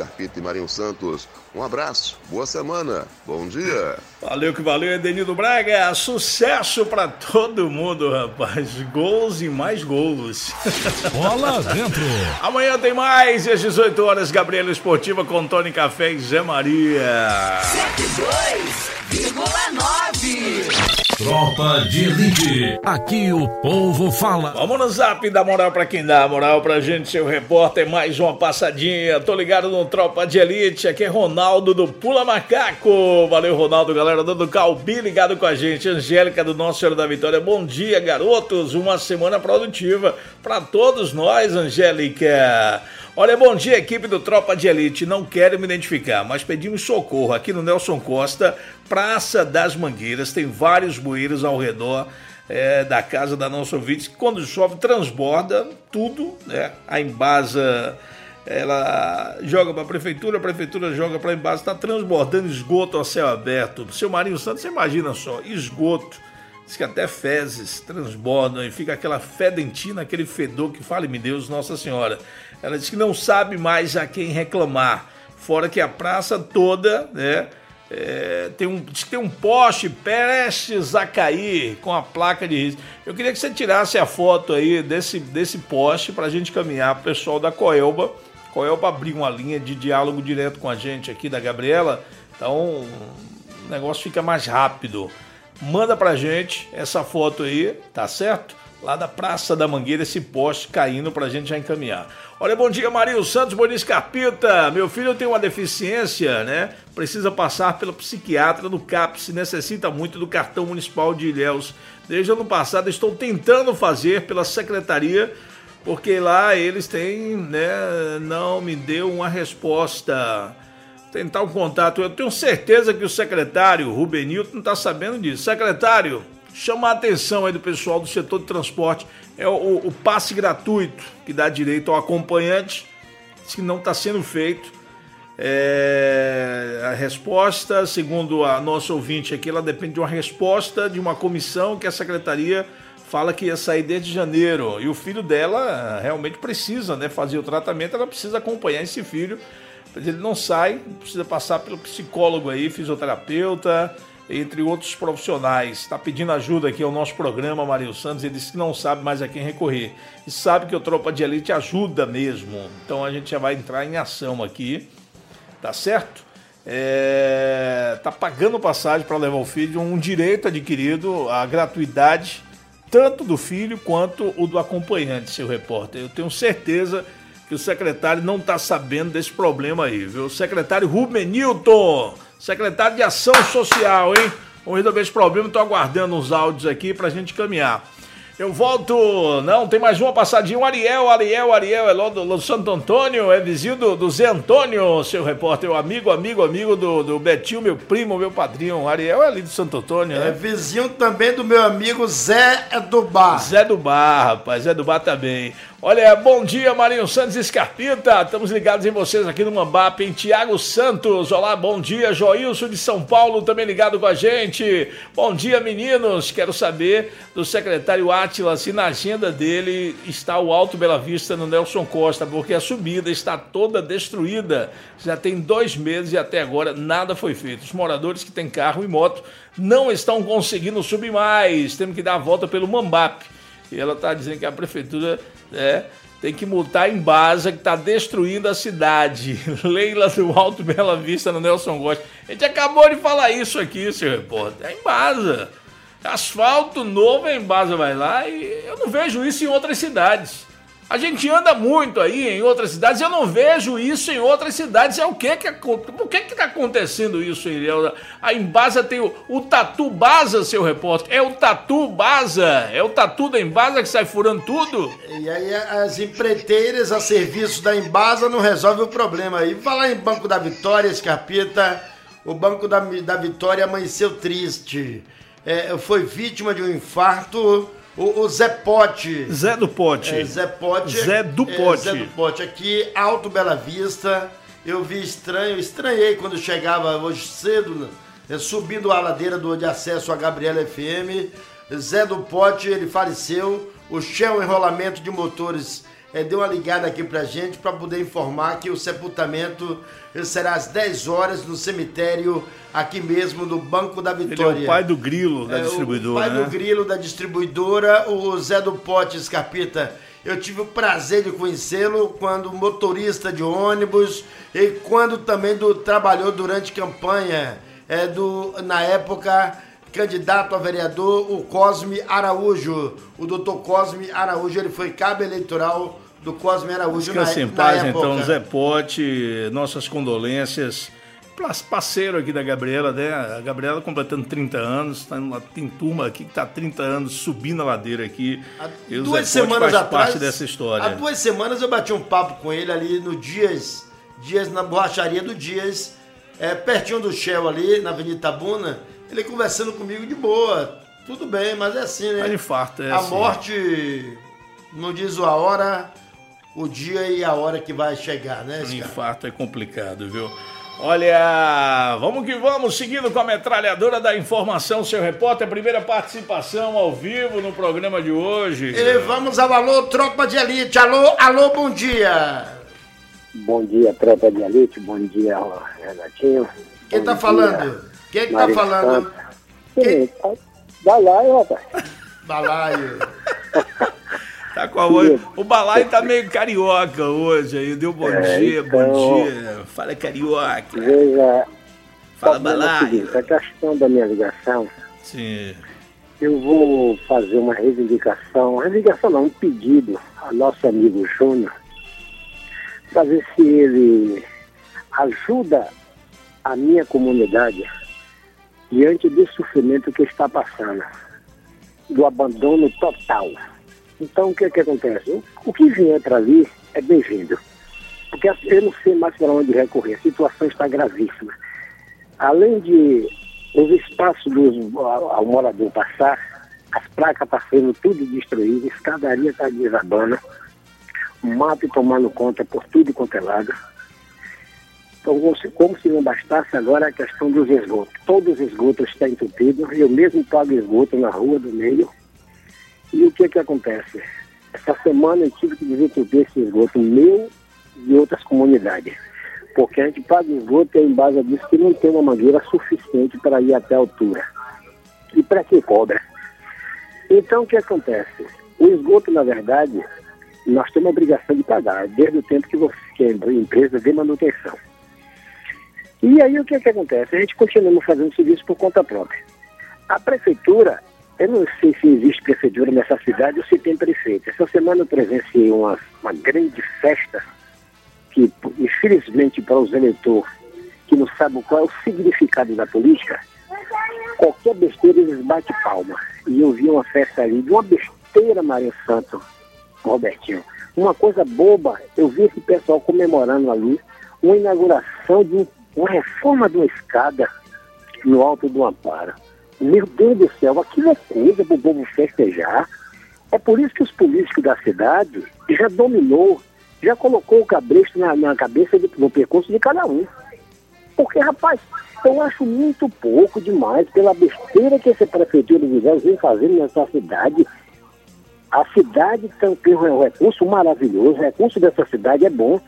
Scarpita e Marinho Santos. Um abraço, boa semana, bom dia. Valeu que valeu, Edenildo Braga. Sucesso pra todo mundo, rapaz. Gols e mais gols. Bola dentro. Amanhã tem mais, e às dezoito horas, Gabriela Esportiva com Tony Café e Zé Maria. cento e dois vírgula nove. Tropa de Elite. Aqui o povo fala. Vamos no zap, dá moral pra quem dá moral pra gente, seu repórter. Mais uma passadinha. Tô ligado no Tropa de Elite. Aqui é Ronaldo do Pula Macaco. Valeu, Ronaldo, galera do Calbi ligado com a gente. Angélica do Nossa Senhora da Vitória. Bom dia, garotos. Uma semana produtiva pra todos nós, Angélica. Olha, bom dia, equipe do Tropa de Elite. Não quero me identificar, mas pedimos socorro aqui no Nelson Costa, Praça das Mangueiras. Tem vários bueiros ao redor é, da casa da nossa ouvinte, que quando chove transborda tudo, né? A Embasa, ela joga para a prefeitura, a prefeitura joga para a Embasa, está transbordando esgoto ao céu aberto. Seu Marinho Santos, você imagina só, esgoto. Diz que até fezes transbordam e fica aquela fedentina, aquele fedor que fale-me Deus, Nossa Senhora. Ela diz que não sabe mais a quem reclamar, fora que a praça toda, né, é, tem, um, diz que tem um poste prestes a cair com a placa de risco. Eu queria que você tirasse a foto aí desse, desse poste para a gente caminhar para o pessoal da Coelba. Coelba abriu uma linha de diálogo direto com a gente aqui da Gabriela, então o negócio fica mais rápido. Manda pra gente essa foto aí, tá certo? Lá da Praça da Mangueira, esse poste caindo pra gente já encaminhar. Olha, bom dia, Marinho Santos, bom dia, Scarpita. Meu filho tem uma deficiência, né? Precisa passar pelo psiquiatra do CAPS, necessita muito do cartão municipal de Ilhéus. Desde o ano passado estou tentando fazer pela secretaria, porque lá eles têm, né? Não me deu uma resposta. Tentar um contato, eu tenho certeza que o secretário Rubenilton não está sabendo disso. Secretário, chama a atenção aí do pessoal do setor de transporte, é o, o, o passe gratuito que dá direito ao acompanhante, que não está sendo feito. É, a resposta, segundo a nossa ouvinte aqui, ela depende de uma resposta de uma comissão que a secretaria fala que ia sair desde janeiro, e o filho dela realmente precisa, né, fazer o tratamento, ela precisa acompanhar esse filho. Ele não sai, precisa passar pelo psicólogo aí, fisioterapeuta, entre outros profissionais. Está pedindo ajuda aqui ao nosso programa, Marinho Santos. Ele disse que não sabe mais a quem recorrer. E sabe que o Tropa de Elite ajuda mesmo. Então a gente já vai entrar em ação aqui, tá certo? É... Tá pagando passagem para levar o filho, um direito adquirido, a gratuidade, tanto do filho quanto o do acompanhante, seu repórter. Eu tenho certeza que o secretário não está sabendo desse problema aí, viu? O secretário Rubenilton, secretário de Ação Social, hein? Vamos resolver esse problema, estou aguardando uns áudios aqui para a gente caminhar. Eu volto, não, tem mais uma passadinha, o Ariel, Ariel, Ariel, é lá do, do Santo Antônio, é vizinho do, do Zé Antônio, seu repórter, o amigo, amigo, amigo do, do Betinho, meu primo, meu padrinho. O Ariel é ali do Santo Antônio, né? É vizinho também do meu amigo Zé do Bar. Zé do Bar, rapaz, Zé do Bar também. Olha, bom dia, Marinho Santos e Scarpita, estamos ligados em vocês aqui no Mambap, em Tiago Santos. Olá, bom dia, Joilson de São Paulo também ligado com a gente. Bom dia, meninos, quero saber do secretário Átila se na agenda dele está o Alto Bela Vista no Nelson Costa, porque a subida está toda destruída, já tem dois meses e até agora nada foi feito. Os moradores que têm carro e moto não estão conseguindo subir mais, temos que dar a volta pelo Mambap. E ela está dizendo que a prefeitura é, tem que multar a Embasa, que está destruindo a cidade. Leila do Alto Bela Vista, no Nelson Costa. A gente acabou de falar isso aqui, seu repórter. É Embasa. Asfalto novo, a Embasa vai lá e eu não vejo isso em outras cidades. A gente anda muito aí em outras cidades, eu não vejo isso em outras cidades. É o que que por que que tá acontecendo isso, Iriel? A Embasa tem o, o Tatu Basa, seu repórter. É o Tatu Basa, é o Tatu da Embasa que sai furando tudo. E aí as empreiteiras a serviço da Embasa não resolvem o problema aí. Falar em Banco da Vitória, Scarpita, o Banco da, da Vitória amanheceu triste. É, foi vítima de um infarto. O, o Zé Pote. Zé do Pote. É, Zé Pote. Zé do Pote. É, Zé do Pote. Aqui, Alto Bela Vista. Eu vi estranho, estranhei quando chegava hoje cedo, né, subindo a ladeira do, de acesso à Gabriela F M. Zé do Pote, ele faleceu. O Shell Enrolamento de Motores é, deu uma ligada aqui pra gente para poder informar que o sepultamento será às dez horas no cemitério aqui mesmo do Banco da Vitória. Ele é o pai do Grilo da é, distribuidora, o pai né? do Grilo da distribuidora, o Zé do Pote Scarpita. Eu tive o prazer de conhecê-lo quando motorista de ônibus e quando também do, trabalhou durante campanha, é, do, na época, candidato a vereador, o Cosme Araújo. O doutor Cosme Araújo, ele foi cabo eleitoral do Cosme Araújo na, Descanse em na paz, época. então, Zé Pote, nossas condolências. Parceiro aqui da Gabriela, né? A Gabriela completando trinta anos, tá numa, tem turma aqui que está há trinta anos subindo a ladeira aqui. Há e o duas Zé Pote semanas faz atrás, parte dessa história. Há duas semanas eu bati um papo com ele ali no Dias, Dias na borracharia do Dias, é, pertinho do Shell ali, na Avenida Itabuna, ele conversando comigo de boa. Tudo bem, mas é assim, né? Tá de infarto, é a assim. morte não diz a hora, o dia e a hora que vai chegar, né? Um infarto é complicado, viu? Olha, vamos que vamos, seguindo com a metralhadora da informação, seu repórter, primeira participação ao vivo no programa de hoje. E vamos ao alô, tropa de elite. Alô, alô, bom dia. Bom dia, tropa de elite, bom dia, Renatinho. Quem bom tá dia, falando? Quem que tá falando? Quem? Balaio, rapaz. Balaio. Tá com a voz. O Balaio tá meio carioca hoje aí. Deu bom é, dia, então, bom dia. Fala carioca. Veja. Fala Balaio. A questão da minha ligação. Sim. Eu vou fazer uma reivindicação. Reivindicação não, um pedido ao nosso amigo Júnior. Para ver se ele ajuda a minha comunidade diante do sofrimento que está passando. Do abandono total. Então, o que, que acontece? O que vier para ali é bem-vindo. Porque eu não sei mais para onde recorrer. A situação está gravíssima. Além de os espaços dos, ao, ao morador passar, as placas estão sendo tudo destruídas, a escadaria está desabando, o mato tomando conta por tudo quanto é lado. Então, como se não bastasse agora a questão dos esgotos. Todos os esgotos estão entupidos. Eu mesmo pago esgoto na rua do meio. E o que que acontece? Essa semana eu tive que desentupir esse esgoto meu e outras comunidades. Porque a gente paga esgoto e em base disso que não tem uma mangueira suficiente para ir até a altura. E para quem cobra? Então o que acontece? O esgoto, na verdade, nós temos a obrigação de pagar, desde o tempo que você, que a empresa dê manutenção. E aí o que que acontece? A gente continua fazendo serviço por conta própria. A prefeitura, eu não sei se existe prefeitura nessa cidade ou se tem prefeito. Essa semana eu presenciei uma, uma grande festa que, infelizmente, para os eleitores que não sabem qual é o significado da política, qualquer besteira eles batem palma. E eu vi uma festa ali de uma besteira, Marinho Santos, Robertinho. Uma coisa boba, eu vi esse pessoal comemorando ali uma inauguração de um, uma reforma de uma escada no alto do Amparo. Meu Deus do céu, aquilo é coisa para o povo festejar. É por isso que os políticos da cidade já dominou, já colocou o cabresto na, na cabeça do, no percurso de cada um. Porque, rapaz, eu acho muito pouco demais pela besteira que essa prefeitura de Vitória vem fazendo nessa cidade. A cidade tem um recurso maravilhoso, o recurso dessa cidade é bom.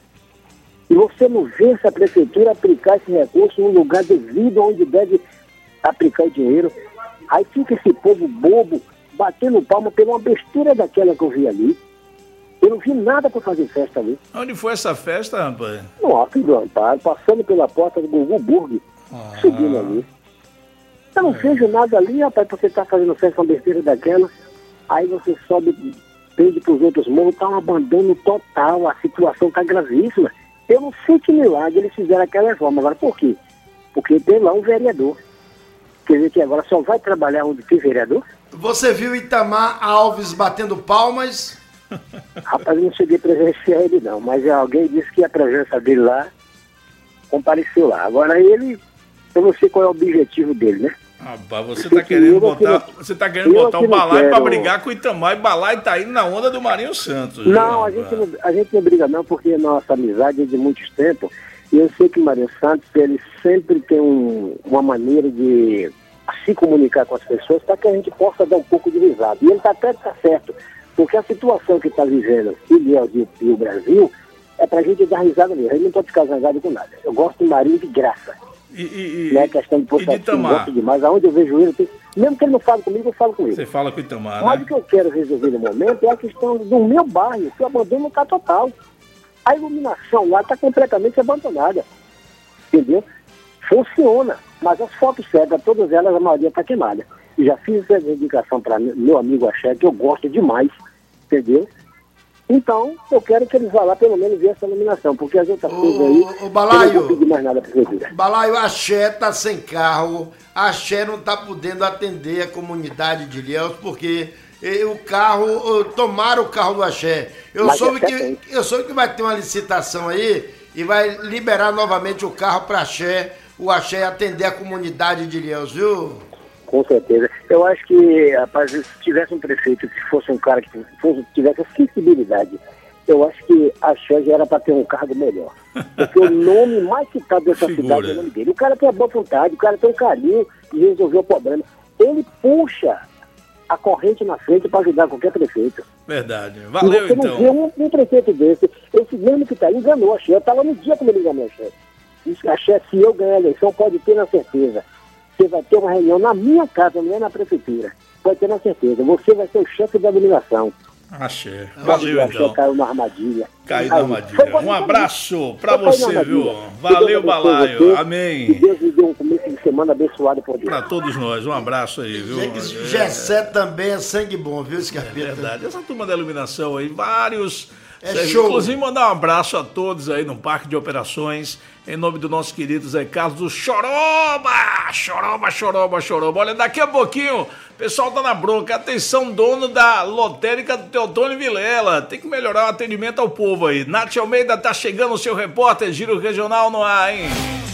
E você não vê essa prefeitura aplicar esse recurso no lugar devido onde deve aplicar o dinheiro. Aí fica esse povo bobo batendo palma por uma besteira daquela que eu vi ali. Eu não vi nada para fazer festa ali. Onde foi essa festa, rapaz? No Alto do Amparo, passando pela porta do Gugu Burg, ah, subindo ali. Eu não é. vejo nada ali, rapaz, porque tá fazendo festa uma besteira daquela. Aí você sobe, pede para os outros morros, tá um abandono total, a situação tá gravíssima. Eu não sei que milagre eles fizeram aquela reforma. Agora, por quê? Porque tem lá um vereador. Quer dizer que agora só vai trabalhar onde tem vereador? Você viu Itamar Alves batendo palmas? Rapaz, eu não cheguei a presenciar ele não, mas alguém disse que a presença dele lá compareceu lá. Agora ele, eu não sei qual é o objetivo dele, né? Rapaz, você tá querendo botar, você tá querendo botar o Balaio para brigar com o Itamar, e Balaio tá indo na onda do Marinho Santos. Não, a gente não, a gente não briga não, porque a nossa amizade é de muitos tempos. E eu sei que o Marinho Santos, ele sempre tem um, uma maneira de se comunicar com as pessoas para que a gente possa dar um pouco de risada. E ele está até tá certo. Porque a situação que está vivendo Ilhéus e, e o Brasil é pra gente dar risada mesmo. A gente não pode ficar zangado com nada. Eu gosto do Marinho de graça. E, e, não é questão de postar, eu gosto demais. Aonde eu vejo ele, tem... mesmo que ele não fale comigo, eu falo com ele. Você fala com o Itamar, Mas né? o que eu quero resolver no momento é a questão do meu bairro, que o abandono está total. A iluminação lá está completamente abandonada. Entendeu? Funciona, mas as fotos cegas, todas elas, a maioria está queimada. E já fiz essa indicação para meu amigo Axé, que eu gosto demais, entendeu? Então, eu quero que eles vá lá pelo menos ver essa iluminação, porque as outras coisas aí, o Balaio, eu não vou pedir mais nada para vocês. Balaio, a Axé tá sem carro, a Axé não tá podendo atender a comunidade de Ilhéus, porque eh, o carro, tomaram o carro do Axé. Eu Mas soube, Axé que, tem. eu soube que vai ter uma licitação aí e vai liberar novamente o carro para Axé, o Axé atender a comunidade de Ilhéus, viu? Com certeza. Eu acho que, rapaz, se tivesse um prefeito, se fosse um cara que fosse, tivesse a sensibilidade, eu acho que a Axé já era para ter um cargo melhor. Porque o nome mais citado dessa Figura. cidade é o nome dele. O cara tem a boa vontade, o cara tem um carinho de resolver o problema. Ele puxa a corrente na frente para ajudar qualquer prefeito. Verdade. E Valeu, você não então. vê um, um prefeito desse. Esse mesmo que está aí enganou a Axé. Eu estava no dia como ele enganou a Axé. Isso, a Axé, se eu ganhar a eleição, pode ter na certeza. Você vai ter uma reunião na minha casa, não é na prefeitura. Pode ter na certeza. Você vai ser o chefe da iluminação. Axé. Valeu, A Axé então. caiu na armadilha. Caiu na Aí, armadilha. foi Um abraço pra Foi você, na viu? armadilha. Valeu, Que Deus abençoe Balaio. você. Que Amém. Deus lhe dê um começo de semana abençoado por Deus. Pra todos nós. Um abraço aí, viu? Gessé também é sangue bom, viu, É Scarpeta? verdade. Essa turma da iluminação aí, vários. É serviços. show. Inclusive, mandar um abraço a todos aí no Parque de Operações, em nome do nosso querido Zé Carlos do Choroba! Choroba, choroba, choroba. Olha, daqui a pouquinho, o pessoal tá na bronca. Atenção, dono da lotérica do Teotônio Vilela. Tem que melhorar o atendimento ao povo aí. Nath Almeida tá chegando o seu repórter, Giro Regional no ar, hein?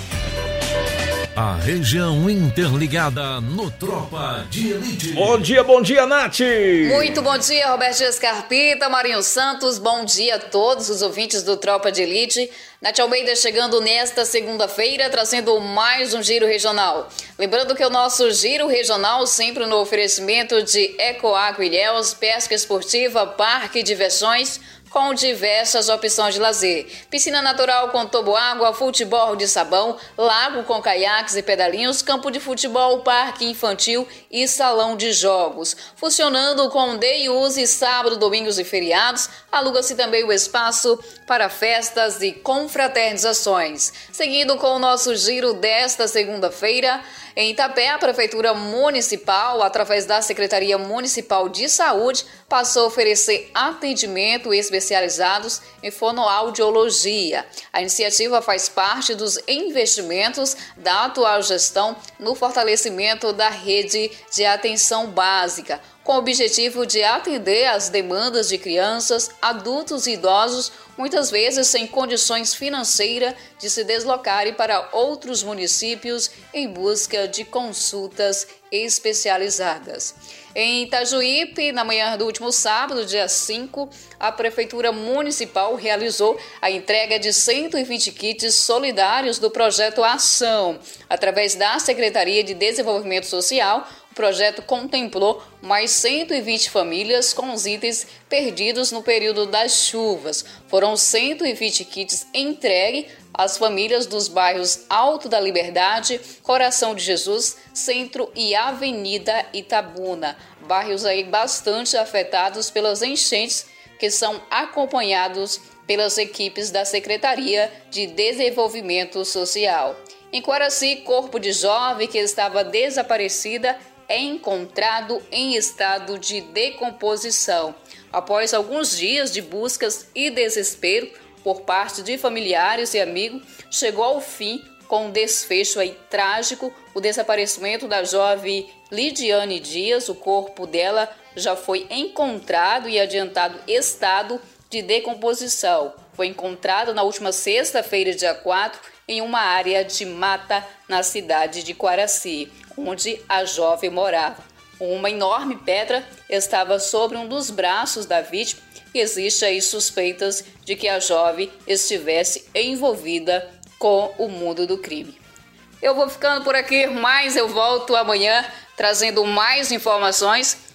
A região interligada no Tropa de Elite. Bom dia, bom dia, Nath! Muito bom dia, Roberto Escarpita, Marinho Santos, bom dia a todos os ouvintes do Tropa de Elite. Nath Almeida chegando nesta segunda-feira, trazendo mais um Giro Regional. Lembrando que o nosso Giro Regional sempre no oferecimento de Ecoagro Ilhéus, pesca esportiva, parque e diversões, com diversas opções de lazer. Piscina natural com toboágua, futebol de sabão, lago com caiaques e pedalinhos, campo de futebol, parque infantil e salão de jogos. Funcionando com day use, sábado, domingos e feriados, aluga-se também o espaço para festas e confraternizações. Seguindo com o nosso giro desta segunda-feira, em Itapé, a Prefeitura Municipal, através da Secretaria Municipal de Saúde, passou a oferecer atendimento especializados em fonoaudiologia. A iniciativa faz parte dos investimentos da atual gestão no fortalecimento da rede de atenção básica, com o objetivo de atender às demandas de crianças, adultos e idosos, muitas vezes sem condições financeiras de se deslocarem para outros municípios em busca de consultas especializadas. Em Itajuípe, na manhã do último sábado, dia cinco, a Prefeitura Municipal realizou a entrega de cento e vinte kits solidários do projeto Ação. Através da Secretaria de Desenvolvimento Social, o projeto contemplou mais cento e vinte famílias com os itens perdidos no período das chuvas. Foram cento e vinte kits entregues às famílias dos bairros Alto da Liberdade, Coração de Jesus, Centro e Avenida Itabuna. Bairros aí bastante afetados pelas enchentes, que são acompanhados pelas equipes da Secretaria de Desenvolvimento Social. Em Quaraci, corpo de jovem que estava desaparecida é encontrado em estado de decomposição. Após alguns dias de buscas e desespero por parte de familiares e amigos, chegou ao fim com um desfecho aí trágico, o desaparecimento da jovem Lidiane Dias. O corpo dela já foi encontrado em adiantado estado de decomposição. Foi encontrado na última sexta-feira, dia quatro, em uma área de mata na cidade de Quaraci, onde a jovem morava. Uma enorme pedra estava sobre um dos braços da vítima e existe aí suspeitas de que a jovem estivesse envolvida com o mundo do crime. Eu vou ficando por aqui, mas eu volto amanhã trazendo mais informações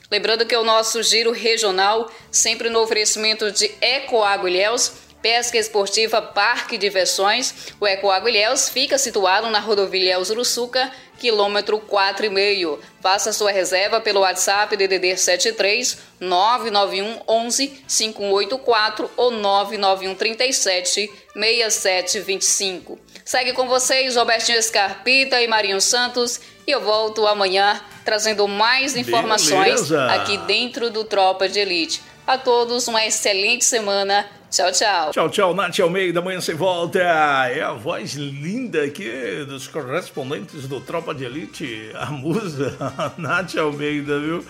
Lembrando que o nosso giro regional, sempre no oferecimento de Ecoagro Ilhéus, Pesca Esportiva Parque Diversões. O Ecoagro Ilhéus fica situado na rodovia Ilhéus Uruçuca, quilômetro quatro e meio. Faça sua reserva pelo WhatsApp D D D sete três nove nove um onze cinco um oito quatro ou nove nove um três sete seis sete dois cinco. Segue com vocês Robertinho Scarpita e Marinho Santos e eu volto amanhã trazendo mais informações Beleza. Aqui dentro do Tropa de Elite. A todos uma excelente semana. Tchau, tchau. Tchau, tchau, Nath Almeida, amanhã você volta. É a voz linda aqui dos correspondentes do Tropa de Elite, a musa, Nath Almeida, viu?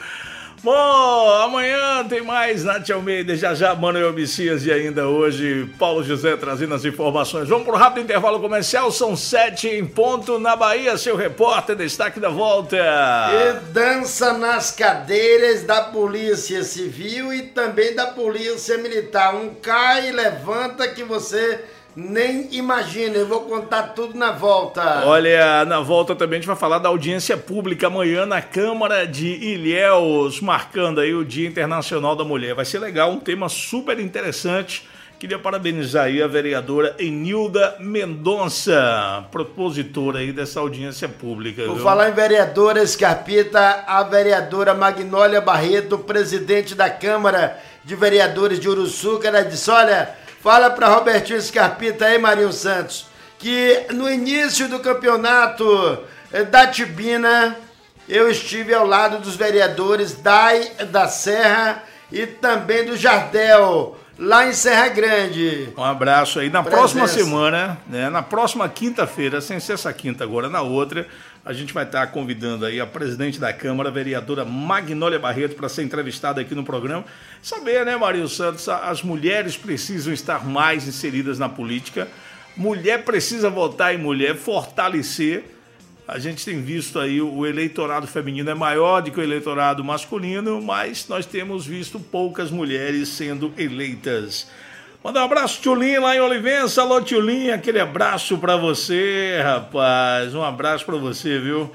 Bom, amanhã tem mais Nath Almeida, já já Manuel Messias e ainda hoje Paulo José trazendo as informações. Vamos para um rápido intervalo comercial, são sete em ponto na Bahia, seu repórter, destaque da volta. E dança nas cadeiras da Polícia Civil e também da Polícia Militar. Um cai e levanta que você nem imagina, eu vou contar tudo na volta. Olha, na volta também a gente vai falar da audiência pública amanhã na Câmara de Ilhéus, marcando aí o Dia Internacional da Mulher. Vai ser legal, um tema super interessante. Queria parabenizar aí a vereadora Enilda Mendonça, propositora aí dessa audiência pública. Vou viu? falar em vereadora Scarpita, a vereadora Magnólia Barreto, presidente da Câmara de Vereadores de Uruçuca, ela disse, olha... Fala para Robertinho Scarpita aí, Marinho Santos, que no início do campeonato da Tibina, eu estive ao lado dos vereadores Dai da Serra e também do Jardel, lá em Serra Grande. Um abraço aí. Na Presença. próxima semana, né, na próxima quinta-feira, sem ser essa quinta agora, na outra, a gente vai estar convidando aí a presidente da Câmara, a vereadora Magnólia Barreto, para ser entrevistada aqui no programa. Saber, né, Marinho Santos, as mulheres precisam estar mais inseridas na política. Mulher precisa votar em mulher, fortalecer. A gente tem visto aí o eleitorado feminino é maior do que o eleitorado masculino, mas nós temos visto poucas mulheres sendo eleitas. Manda um abraço, Tchulinha, lá em Olivença. Alô, Tchulinha, aquele abraço pra você, rapaz. Um abraço pra você, viu?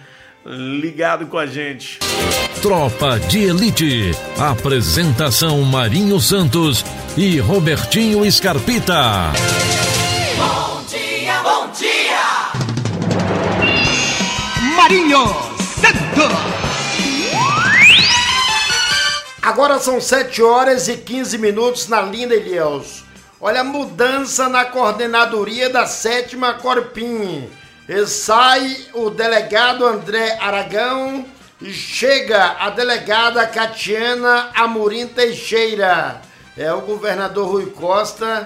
Ligado com a gente. Tropa de Elite. Apresentação Marinho Santos e Robertinho Scarpita. Bom dia, bom dia! Marinho Santos. Agora são sete horas e quinze minutos na linda Ilhéus. Olha, mudança na coordenadoria da sétima Corpim. E sai o delegado André Aragão e chega a delegada Catiana Amorim Teixeira. É, o governador Rui Costa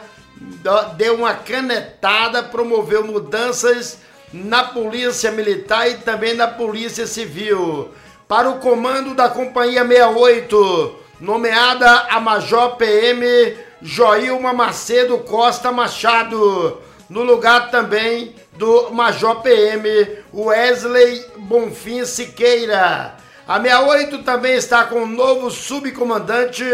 deu uma canetada, promoveu mudanças na Polícia Militar e também na Polícia Civil. Para o comando da Companhia sessenta e oito, nomeada a Major P M Joilma Macedo Costa Machado, no lugar também do Major P M Wesley Bonfim Siqueira. A sessenta e oito também está com o novo subcomandante,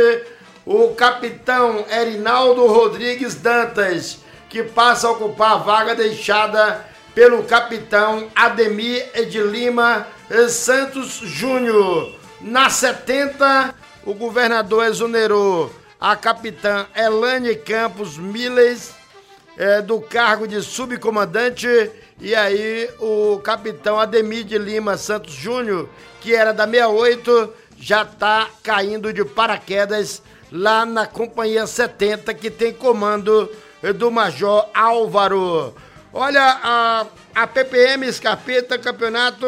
o capitão Erinaldo Rodrigues Dantas, que passa a ocupar a vaga deixada pelo capitão Ademir de Lima Santos Júnior. Na setenta, o governador exonerou a capitã Elane Campos Miles é, do cargo de subcomandante, e aí o capitão Ademir de Lima Santos Júnior, que era da sessenta e oito, já está caindo de paraquedas lá na Companhia setenta, que tem comando do Major Álvaro. Olha, a, a P P M Scarpita, campeonato,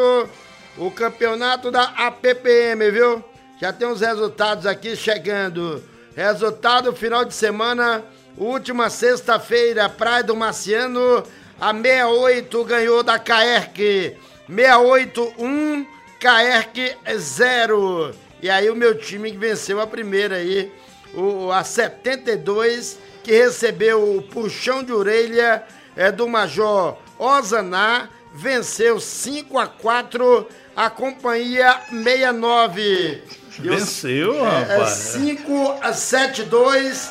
o campeonato da A P P M, viu? Já tem os resultados aqui chegando. Resultado final de semana, última sexta-feira, Praia do Marciano, a sessenta e oito ganhou da C A E R C. sessenta e oito um, C A E R C zero. E aí o meu time que venceu a primeira aí, o, a setenta e dois, que recebeu o puxão de orelha é, do Major Ozaná, venceu cinco a quatro a Companhia sessenta e nove. Venceu, é, rapaz. cinco a sete dois,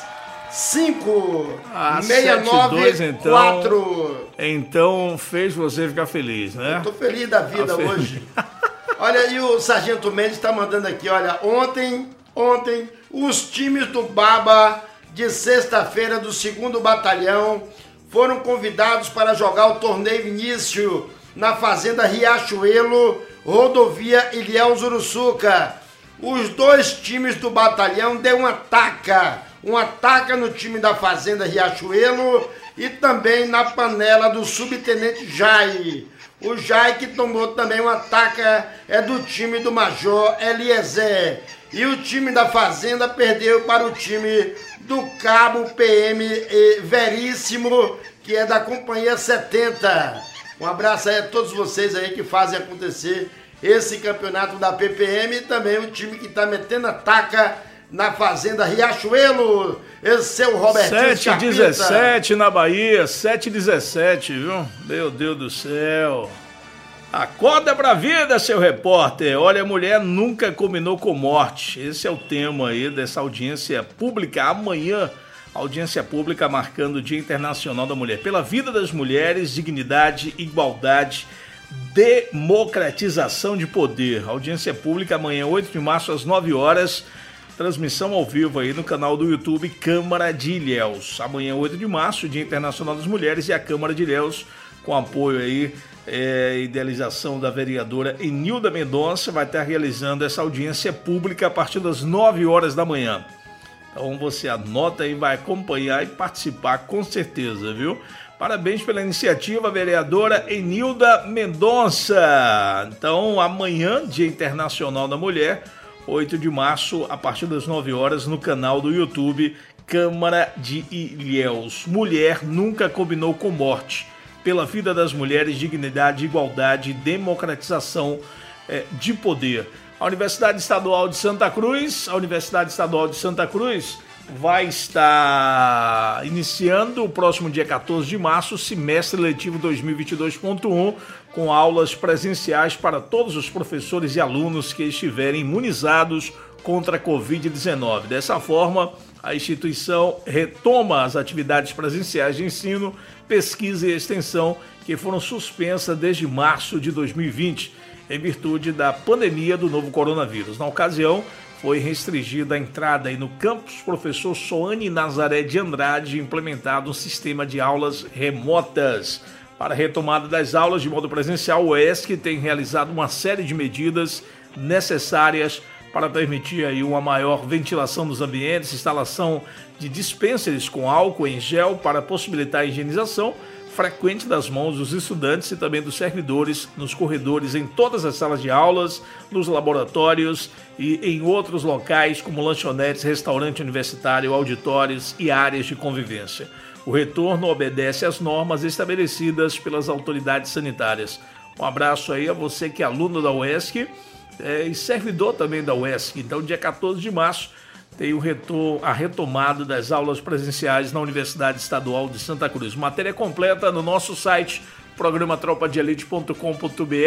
cinco, Ah, sessenta e nove, sete a dois, então, quatro. Então fez você ficar feliz, né? Eu tô feliz da vida Tá feliz. hoje. Olha, e o Sargento Mendes está mandando aqui, olha, ontem, ontem, os times do Baba de sexta-feira do segundo Batalhão foram convidados para jogar o torneio início na Fazenda Riachuelo, rodovia Ilhéus Uruçuca. Os dois times do batalhão deu uma taca, uma taca no time da Fazenda Riachuelo e também na panela do subtenente Jai. O Jai que tomou também uma taca é do time do Major Eliezer. E o time da Fazenda perdeu para o time do Cabo P M Veríssimo, que é da Companhia setenta. Um abraço aí a todos vocês aí que fazem acontecer esse campeonato da P P M e também o time que tá metendo a taca na Fazenda Riachuelo. Esse é o Robertinho sete e dezessete na Bahia, sete e dezessete, viu? Meu Deus do céu. Acorda pra vida, seu repórter. Olha, a mulher nunca combinou com morte. Esse é o tema aí dessa audiência pública. Amanhã, audiência pública marcando o Dia Internacional da Mulher. Pela vida das mulheres, dignidade, igualdade, democratização de poder. Audiência pública amanhã, oito de março, às nove horas. Transmissão ao vivo aí no canal do YouTube Câmara de Ilhéus. Amanhã, oito de março, Dia Internacional das Mulheres, e a Câmara de Ilhéus, com apoio aí, é, idealização da vereadora Enilda Mendonça, vai estar realizando essa audiência pública a partir das nove horas da manhã. Então você anota aí, vai acompanhar e participar com certeza, viu? Parabéns pela iniciativa, vereadora Enilda Mendonça. Então, amanhã, Dia Internacional da Mulher, oito de março, a partir das nove horas, no canal do YouTube Câmara de Ilhéus. Mulher nunca combinou com morte. Pela vida das mulheres, dignidade, igualdade e democratização é, de poder. A Universidade Estadual de Santa Cruz, a Universidade Estadual de Santa Cruz vai estar iniciando o próximo dia quatorze de março o semestre letivo dois mil e vinte e dois ponto um, com aulas presenciais para todos os professores e alunos que estiverem imunizados contra a covid dezenove. Dessa forma, a instituição retoma as atividades presenciais de ensino, pesquisa e extensão que foram suspensas desde março de dois mil e vinte, em virtude da pandemia do novo coronavírus. Na ocasião, foi restringida a entrada aí no campus Professor Soane Nazaré de Andrade, implementado um sistema de aulas remotas. Para a retomada das aulas de modo presencial, o E S C tem realizado uma série de medidas necessárias para permitir aí uma maior ventilação dos ambientes, instalação de dispensers com álcool em gel para possibilitar a higienização frequente das mãos dos estudantes e também dos servidores nos corredores, em todas as salas de aulas, nos laboratórios e em outros locais como lanchonetes, restaurante universitário, auditórios e áreas de convivência. O retorno obedece às normas estabelecidas pelas autoridades sanitárias. Um abraço aí a você que é aluno da U E S C é, e servidor também da U E S C. Então, dia quatorze de março, tem o retor- a retomada das aulas presenciais na Universidade Estadual de Santa Cruz. Matéria completa no nosso site, programa tropa de elite ponto com ponto b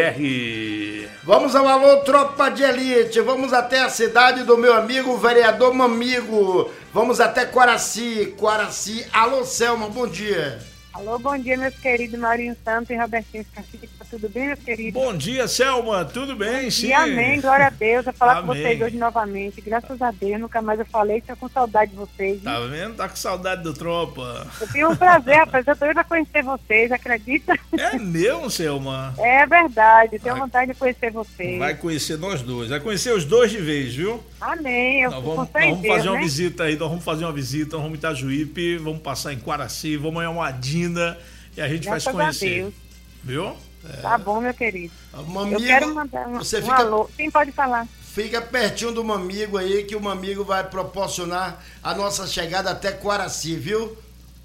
r. Vamos ao alô, Tropa de Elite. Vamos até a cidade do meu amigo vereador Mamigo. Vamos até Quaraci. Quaraci, alô, Selma, bom dia. Alô, bom dia, meus queridos Marinho Santos e Robertinho Escarpita. Tudo bem, meus queridos? Bom dia, Selma. Tudo bem, sim? E amém, glória a Deus. Vou falar Amém. com vocês hoje novamente. Graças a Deus, nunca mais eu falei. Estou com saudade de vocês. Tá vendo? Tá com saudade do Tropa. Eu tenho um prazer, rapaz. Eu tô indo a conhecer vocês, acredita? É mesmo, Selma? É verdade. Tenho Vai. vontade de conhecer vocês. Vai conhecer nós dois. Vai conhecer os dois de vez, viu? Amém. Eu Nós com vamos, fé nós em vamos Deus, fazer uma né? visita aí, nós vamos fazer uma visita, nós vamos em Itajuípe, vamos passar em Quaraci, vamos em Almadina e a gente vai se Graças a conhecer. Deus. Viu? Tá bom, meu querido. Mamigo, Eu quero mandar um, você um fica- alô. Sim, pode falar. Fica pertinho do Mamigo aí, que o Mamigo vai proporcionar a nossa chegada até Quaraci, viu?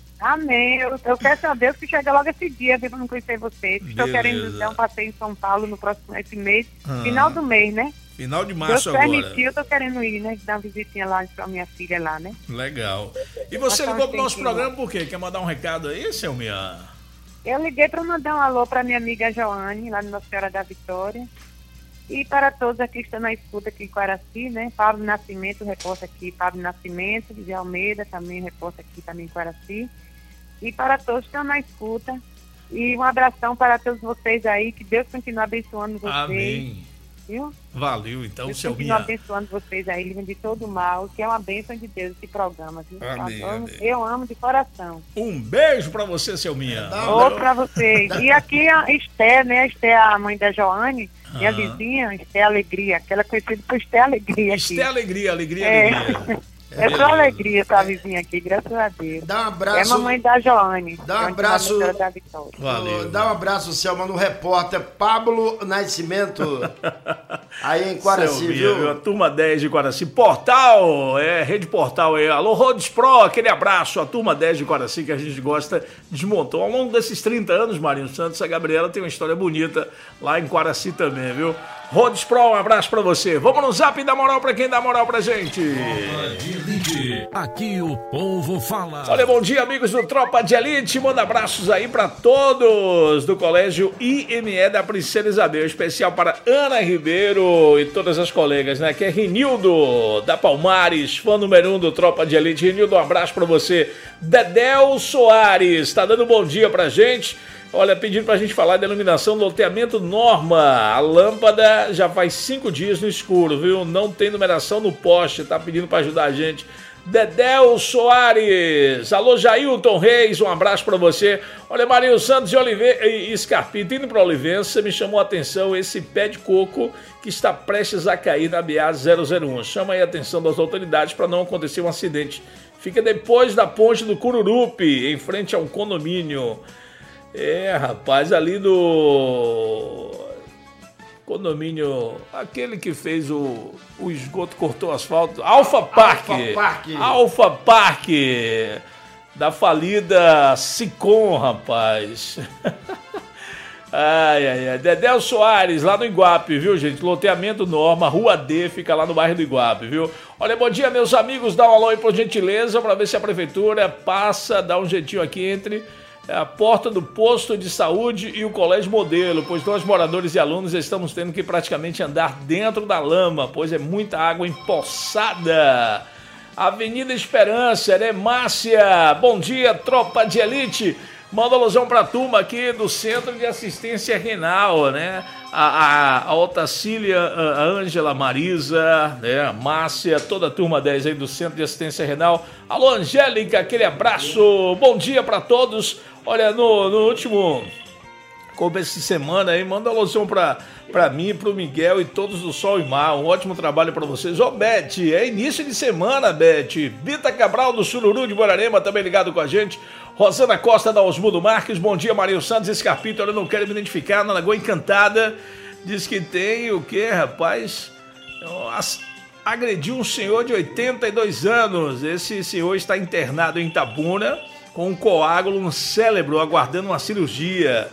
Amém. Eu, eu peço a Deus que chegue logo esse dia, viu, pra não conhecer vocês. Estou Beleza. querendo dar um passeio em São Paulo no próximo esse mês, Ah. final do mês, né? Final de Deus março agora. permitiu, eu tô querendo ir, né? Dar uma visitinha lá pra minha filha lá, né? Legal. E você Passar ligou um pro nosso tempinho programa por quê? Quer mandar um recado aí, Selminha? Eu liguei para mandar um alô para minha amiga Joane, lá no Nossa Senhora da Vitória. E para todos aqui que estão na escuta aqui em Quaraci, né? Pablo Nascimento, repórter aqui, Pablo Nascimento, de Almeida, também repórter aqui também em Quaraci. E para todos que estão na escuta. E um abração para todos vocês aí, que Deus continue abençoando vocês. Amém. viu? Valeu, então, Eu Selminha. continuo abençoando vocês aí, livre de todo mal, que é uma bênção de Deus esse programa, viu? Amém, eu, amo, amém. eu amo de coração. Um beijo pra você, Selminha. Outro pra vocês. E aqui a Esté, né? A Esté, a mãe da Joane, minha Ah. vizinha, Esté Alegria, aquela conhecida por Esté Alegria aqui. Esté Alegria, alegria, É. alegria. É só alegria essa vizinha aqui, graças a Deus. Dá um abraço. É mamãe da Joane. Dá um Joane abraço. da da Vitória. Valeu. Dá um abraço, Selma, no repórter Pablo Nascimento, aí em Quaraci, Selminha, viu? A turma dez de Quaraci. Portal, é, Rede Portal aí. Alô, Rodes Pro, aquele abraço. A turma dez de Quaraci que a gente gosta, desmontou. Ao longo desses trinta anos, Marinho Santos, a Gabriela tem uma história bonita lá em Quaraci também, viu? Rodes Pro, um abraço pra você. Vamos no zap e dá moral pra quem dá moral pra gente. Aqui o povo fala. Olha, bom dia, amigos do Tropa de Elite. Manda abraços aí pra todos do Colégio I M E da Princesa Isabel. Especial para Ana Ribeiro e todas as colegas, né? Que é Renildo da Palmares, fã número um do Tropa de Elite. Renildo, um abraço pra você. Dedéu Soares, tá dando bom dia pra gente. Olha, pedindo pra gente falar da iluminação do loteamento Norma. A lâmpada já faz cinco dias no escuro, viu? Não tem numeração no poste, tá pedindo pra ajudar a gente. Dedéu Soares. Alô, Jailton Reis, um abraço pra você. Olha, Marinho Santos e, Olive... e Scarpita, indo pra Olivença, me chamou a atenção esse pé de coco que está prestes a cair na B A zero zero um. Chama aí a atenção das autoridades para não acontecer um acidente. Fica depois da ponte do Cururupi, em frente a um condomínio. É, rapaz, ali do condomínio, aquele que fez o, o esgoto, cortou o asfalto, Alfa Park, Alfa Park. Alfa Park, da falida Sicom, rapaz. Ai, ai, ai, Dedéu Soares, lá no Iguape, viu, gente? Loteamento Norma, Rua D, fica lá no bairro do Iguape, viu? Olha, bom dia, meus amigos, dá um alô aí, por gentileza, para ver se a prefeitura passa, dá um jeitinho aqui entre a porta do posto de saúde e o colégio modelo, pois nós moradores e alunos estamos tendo que praticamente andar dentro da lama, pois é muita água empoçada. Avenida Esperança, né, Márcia? Bom dia, Tropa de Elite. Manda alusão pra turma aqui do Centro de Assistência Renal, né? A, a, a Otacília, a Ângela, Marisa, né? A Márcia, toda a turma dez aí do Centro de Assistência Renal. Alô, Angélica, aquele abraço. Bom dia pra todos. Olha, no, no último começo de semana aí, manda alusão pra, pra mim, pro Miguel e todos do Sol e Mar. Um ótimo trabalho pra vocês. Ô, Beth, é início de semana, Beth. Bita Cabral do Sururu de Borarema, também ligado com a gente. Rosana Costa da Osmundo Marques, bom dia, Marinho Santos, Scarpita, eu não quero me identificar, na Lagoa Encantada, diz que tem o quê, rapaz? Agrediu um senhor de oitenta e dois anos, esse senhor está internado em Itabuna, com um coágulo no cérebro, aguardando uma cirurgia.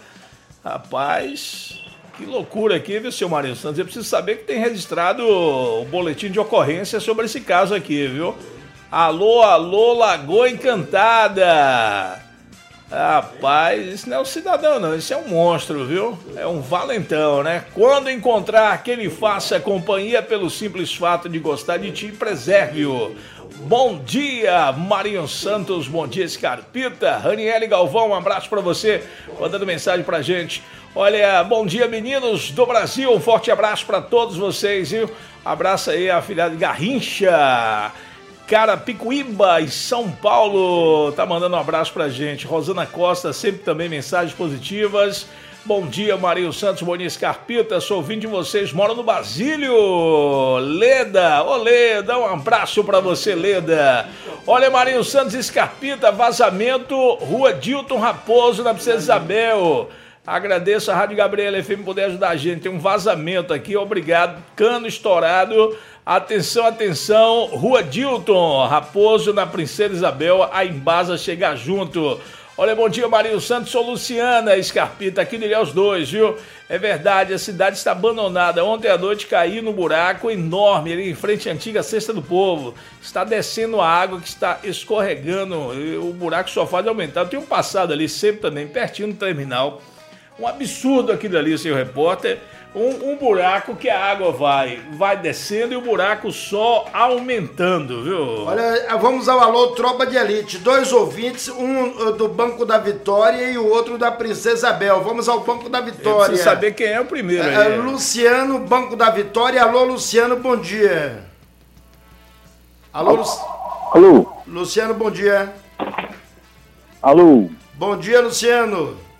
Rapaz, que loucura aqui, viu, seu Marinho Santos? Eu preciso saber que tem registrado o boletim de ocorrência sobre esse caso aqui, viu? Alô, alô, Lagoa Encantada. Rapaz, isso não é um cidadão não, isso é um monstro, viu? É um valentão, né? Quando encontrar que ele faça companhia pelo simples fato de gostar de ti, preserve-o. Bom dia, Marinho Santos, bom dia, Scarpita. Raniele Galvão, um abraço pra você, mandando mensagem pra gente. Olha, bom dia, meninos do Brasil, um forte abraço pra todos vocês, viu? Abraço aí a afilhada de Garrincha. Carapicuíba, em São Paulo, tá mandando um abraço pra gente. Rosana Costa, sempre também mensagens positivas. Bom dia, Marinho Santos, bom dia, Scarpita, sou ouvinte de vocês, moro no Basílio. Leda, ô Leda, um abraço pra você, Leda. Olha, Marinho Santos e Scarpita, vazamento, Rua Dilton Raposo, na Princesa Isabel. Agradeço a Rádio Gabriela F M por poder ajudar a gente, tem um vazamento aqui, obrigado, cano estourado. Atenção, atenção, Rua Dilton Raposo, na Princesa Isabel, a Embasa chegar junto. Olha, bom dia, Marinho Santos, sou Luciana, Scarpita, aqui de os dois, viu? É verdade, a cidade está abandonada. Ontem à noite caí num buraco enorme ali em frente à antiga Cesta do Povo. Está descendo a água que está escorregando, o buraco só faz aumentar. Eu tenho passado ali sempre também, pertinho do terminal. Um absurdo aquilo ali, seu repórter. Um, um buraco que a água vai, vai descendo e o buraco só aumentando, viu? Olha, vamos ao alô Tropa de Elite. Dois ouvintes, um do Banco da Vitória e o outro da Princesa Isabel. Vamos ao Banco da Vitória. Precisa saber quem é o primeiro é, aí. É, Luciano, Banco da Vitória. Alô, Luciano, bom dia. Alô, Lu... Alô. Luciano, bom dia. Alô. Bom dia, Luciano.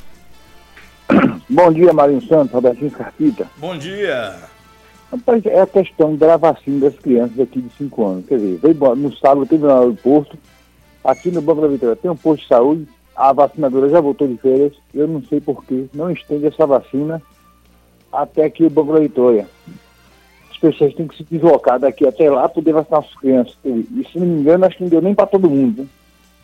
Bom dia, Marinho Santos, Robertinho Scarpita. Bom dia. Rapaz, é a questão da vacina das crianças aqui de cinco anos. Quer dizer, veio no sábado, teve lá no posto, aqui no Banco da Vitória tem um posto de saúde, a vacinadora já voltou de férias, eu não sei porquê, não estende essa vacina até aqui o Banco da Vitória. As pessoas têm que se deslocar daqui até lá para poder vacinar as crianças. E se não me engano, acho que não deu nem para todo mundo, né?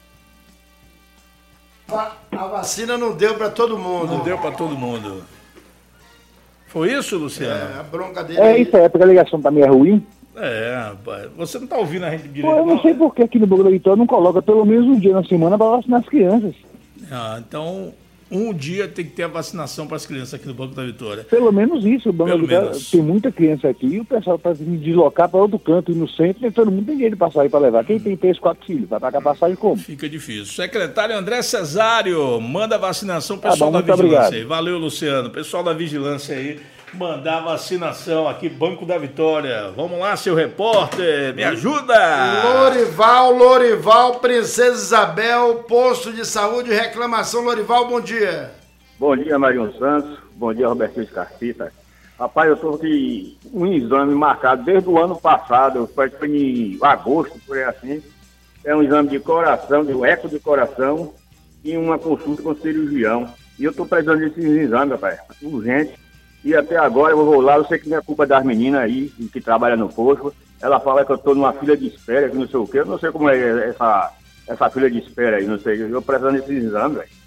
A vacina não deu para todo mundo. Não deu para todo mundo. Foi isso, Luciano? É, a bronca dele. É isso aí, porque a ligação tá meio ruim. É, rapaz. Você não tá ouvindo a gente direito? Pô, eu não, não sei por que aqui no Banco da Vitória não coloca pelo menos um dia na semana para vacinar as crianças. Ah, então um dia tem que ter a vacinação para as crianças aqui no Banco da Vitória. Pelo menos isso, o Banco Pelo da Vitória menos. tem muita criança aqui e o pessoal tá se deslocar para outro canto e no centro, nem todo mundo tem dinheiro de passagem para levar. Quem tem três, quatro filhos, vai pagar passagem como? Fica difícil. Secretário André Cesário, manda a vacinação pro Tá pessoal bom, da muito Vigilância obrigado. aí. Valeu, Luciano. Pessoal da Vigilância aí, mandar a vacinação aqui, Banco da Vitória. Vamos lá, seu repórter, me ajuda! Lorival, Lorival, Princesa Isabel, posto de saúde, reclamação. Lorival, bom dia. Bom dia, Marinho Santos. Bom dia, Robertinho Scarpita. Rapaz, eu estou aqui um exame marcado desde o ano passado, foi em agosto, por aí assim. É um exame de coração, de um eco de coração e uma consulta com cirurgião. E eu estou precisando desses exames, rapaz, urgente. E até agora eu vou lá, eu sei que não é culpa das meninas aí, que trabalham no posto. Ela fala que eu estou numa fila de espera, que não sei o quê. Eu não sei como é essa, essa fila de espera aí, não sei. Eu estou precisando desses exames, velho.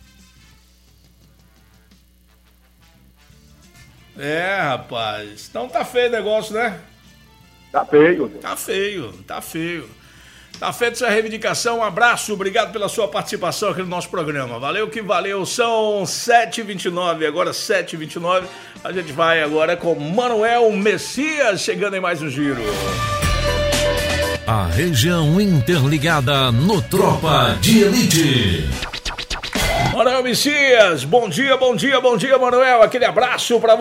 É, rapaz. Então tá feio o negócio, né? Tá feio. Tá feio, tá feio. Tá feita essa reivindicação. Um abraço, obrigado pela sua participação aqui no nosso programa. Valeu que valeu. São sete e vinte e nove, agora sete e vinte e nove. A gente vai agora com Manuel Messias chegando em mais um giro. A região interligada no Tropa de Elite. Manuel Messias, bom dia, bom dia, bom dia, Manuel. Aquele abraço pra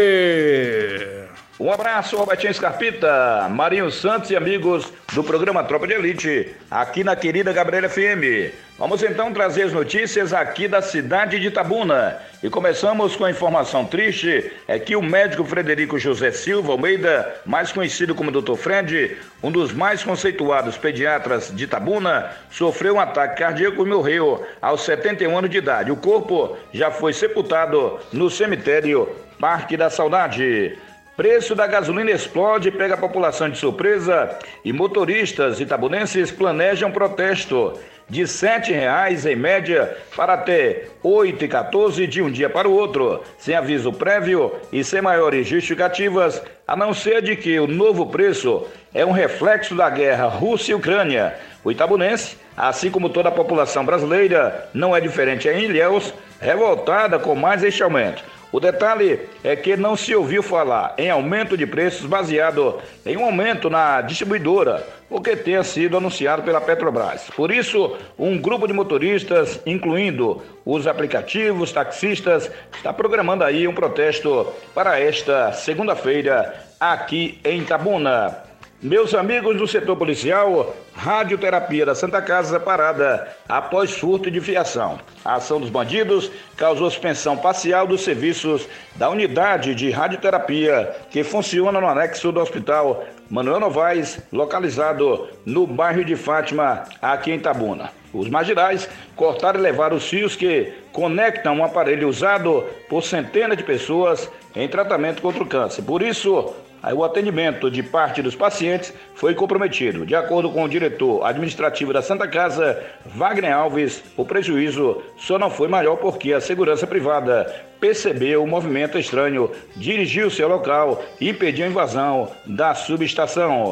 você. Um abraço, Robertinho Scarpita, Marinho Santos e amigos do programa Tropa de Elite, aqui na querida Gabriela F M. Vamos então trazer as notícias aqui da cidade de Itabuna. E começamos com a informação triste, é que o médico Frederico José Silva Almeida, mais conhecido como doutor Fred, um dos mais conceituados pediatras de Itabuna, sofreu um ataque cardíaco e morreu aos setenta e um anos de idade. O corpo já foi sepultado no cemitério Parque da Saudade. Preço da gasolina explode e pega a população de surpresa e motoristas itabunenses planejam protesto de sete reais em média para até oito e quatorze de um dia para o outro, sem aviso prévio e sem maiores justificativas, a não ser de que o novo preço é um reflexo da guerra Rússia e Ucrânia. O itabunense, assim como toda a população brasileira, não é diferente em Ilhéus, revoltada com mais este aumento. O detalhe é que não se ouviu falar em aumento de preços baseado em um aumento na distribuidora, o que tenha sido anunciado pela Petrobras. Por isso, um grupo de motoristas, incluindo os aplicativos, taxistas, está programando aí um protesto para esta segunda-feira aqui em Itabuna. Meus amigos do setor policial, radioterapia da Santa Casa parada após furto de fiação. A ação dos bandidos causou suspensão parcial dos serviços da unidade de radioterapia que funciona no anexo do Hospital Manuel Novaes, localizado no bairro de Fátima, aqui em Itabuna. Os marginais cortaram e levaram os fios que conectam um aparelho usado por centenas de pessoas em tratamento contra o câncer. Por isso, aí o atendimento de parte dos pacientes foi comprometido. De acordo com o diretor administrativo da Santa Casa, Wagner Alves, o prejuízo só não foi maior porque a segurança privada percebeu o movimento estranho, dirigiu-se ao local e impediu a invasão da subestação.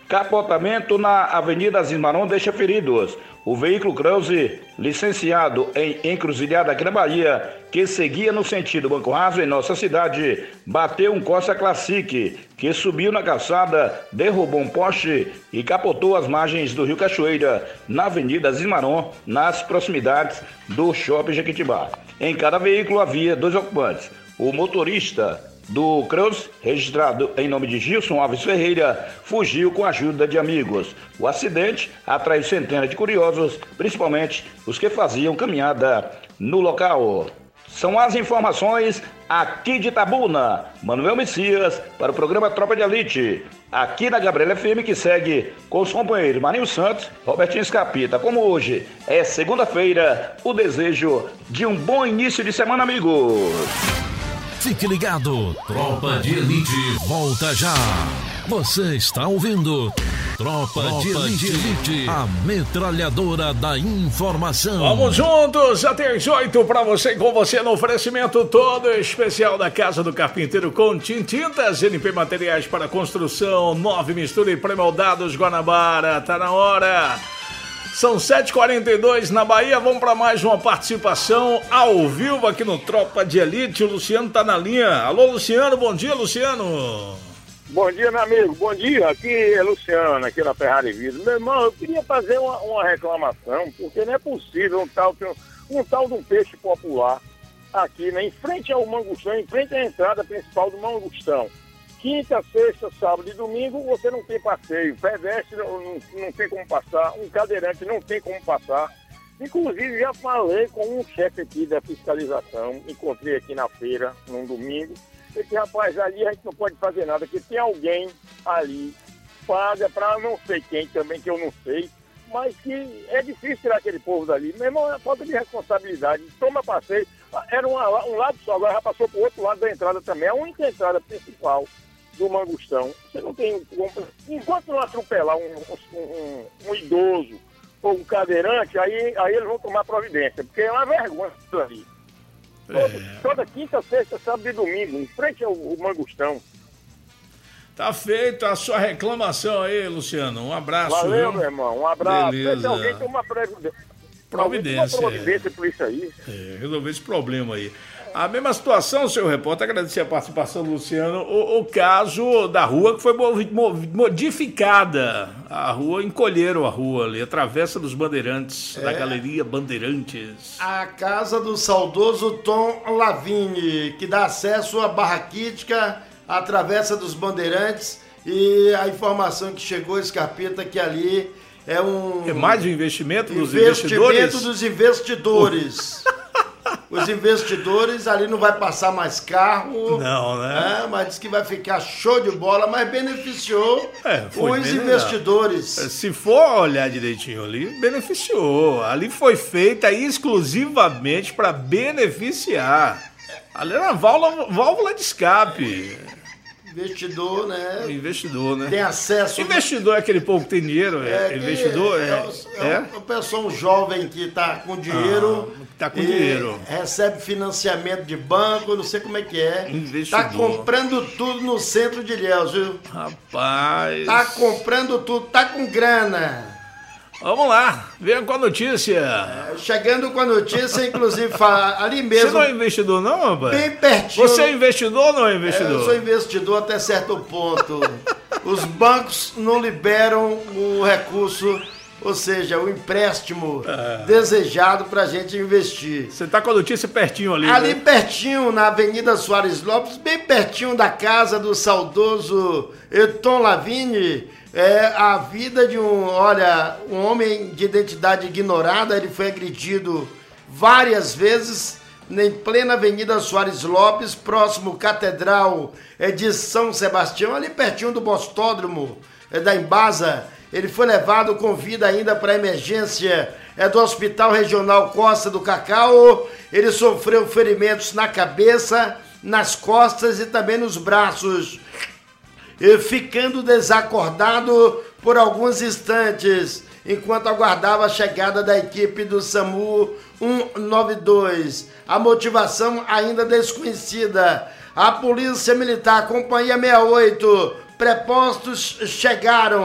Capotamento na Avenida Zimarão deixa feridos. O veículo Krause, licenciado em Encruzilhada aqui na Bahia, que seguia no sentido Banco Raso em nossa cidade, bateu um Corsa Classic, que subiu na calçada, derrubou um poste e capotou as margens do Rio Cachoeira, na Avenida Zimarão, nas proximidades do Shopping Jequitibá. Em cada veículo havia dois ocupantes. O motorista do Krause, registrado em nome de Gilson Alves Ferreira, fugiu com a ajuda de amigos. O acidente atraiu centenas de curiosos, principalmente os que faziam caminhada no local. São as informações aqui de Itabuna. Manuel Messias para o programa Tropa de Elite, aqui na Gabriela F M, que segue com os companheiros Marinho Santos, Robertinho Escapita. Como hoje é segunda-feira, o desejo de um bom início de semana, amigos. Fique ligado, Tropa de Elite volta já. Você está ouvindo Tropa, Tropa de, Elite, de Elite, a metralhadora da informação. Vamos juntos até as oito para você, com você no oferecimento todo especial da Casa do Carpinteiro com Tintintas, N P Materiais para Construção, Nove Mistura e Pré-moldados Guanabara. Tá na hora. São sete e quarenta e dois na Bahia, vamos para mais uma participação ao vivo aqui no Tropa de Elite. O Luciano tá na linha. Alô, Luciano, bom dia, Luciano. Bom dia, meu amigo, bom dia. Aqui é Luciano, aqui na Ferrari Vida. Meu irmão, eu queria fazer uma, uma reclamação, porque não é possível um tal, um tal de um peixe popular aqui, né, em frente ao Mangostão, em frente à entrada principal do Mangostão. Quinta, sexta, sábado e domingo você não tem passeio, pedestre não, não, não tem como passar, um cadeirante não tem como passar. Inclusive já falei com um chefe aqui da fiscalização, encontrei aqui na feira, num domingo. Esse rapaz, ali a gente não pode fazer nada, porque tem alguém ali, paga para não sei quem também, que eu não sei, mas que é difícil tirar aquele povo dali. Meu irmão, é falta de responsabilidade, toma passeio, era uma, um lado só, agora já passou para o outro lado da entrada também, a única entrada principal do Mangostão. Você não tem... Enquanto não atropelar um, um, um, um idoso ou um cadeirante, aí, aí eles vão tomar providência, porque é uma vergonha isso ali. É. Toda, toda quinta, sexta, sábado e domingo, em frente ao, ao Mangostão. Tá feita a sua reclamação aí, Luciano. Um abraço. Valeu, viu? meu irmão. Um abraço. Beleza. Se alguém toma providência. Providência. Uma providência por isso aí. É, resolver esse problema aí. A mesma situação, senhor repórter, agradecer a participação do Luciano, o, o caso da rua que foi modificada. A rua, encolheram a rua ali, a Travessa dos Bandeirantes, é. da Galeria Bandeirantes. A casa do saudoso Tom Lavigne, que dá acesso à Barra Quítica, à Travessa dos Bandeirantes, e a informação que chegou, Escarpeta, que ali é um... É mais um investimento dos investimento investidores? dos investidores. Os investidores, ali não vai passar mais carro. Não, né? É, mas diz que vai ficar show de bola, mas beneficiou é, foi os bem, investidores. Se for olhar direitinho ali, beneficiou. Ali foi feita exclusivamente para beneficiar. Ali era uma válvula, válvula de escape. Investidor, né? Investidor, né? Tem acesso... Investidor é aquele povo que tem dinheiro, é, é investidor, é... É, é, é? O pessoal jovem que está com dinheiro... Ah, tá com dinheiro. Recebe financiamento de banco, não sei como é que é. Investidor. Tá comprando tudo no centro de Ilhéus, viu? Rapaz... Tá comprando tudo, tá com grana. Vamos lá, venha com a notícia. É, chegando com a notícia, inclusive, fala, ali mesmo... Você não é investidor não, rapaz? Bem pertinho... Você é investidor ou não é investidor? É, eu sou investidor até certo ponto. Os bancos não liberam o recurso, ou seja, o empréstimo é. desejado pra gente investir. Você tá com a notícia pertinho ali, Ali né? pertinho, na Avenida Soares Lopes, bem pertinho da casa do saudoso Tom Lavigne... É a vida de um, olha, um homem de identidade ignorada. Ele foi agredido várias vezes em plena Avenida Soares Lopes, próximo Catedral de São Sebastião, ali pertinho do Bostódromo da Embasa. Ele foi levado com vida ainda para a emergência é, do Hospital Regional Costa do Cacau. Ele sofreu ferimentos na cabeça, nas costas e também nos braços, e ficando desacordado por alguns instantes, enquanto aguardava a chegada da equipe do SAMU cento e noventa e dois. A motivação ainda desconhecida. A Polícia Militar, Companhia sessenta e oito, prepostos chegaram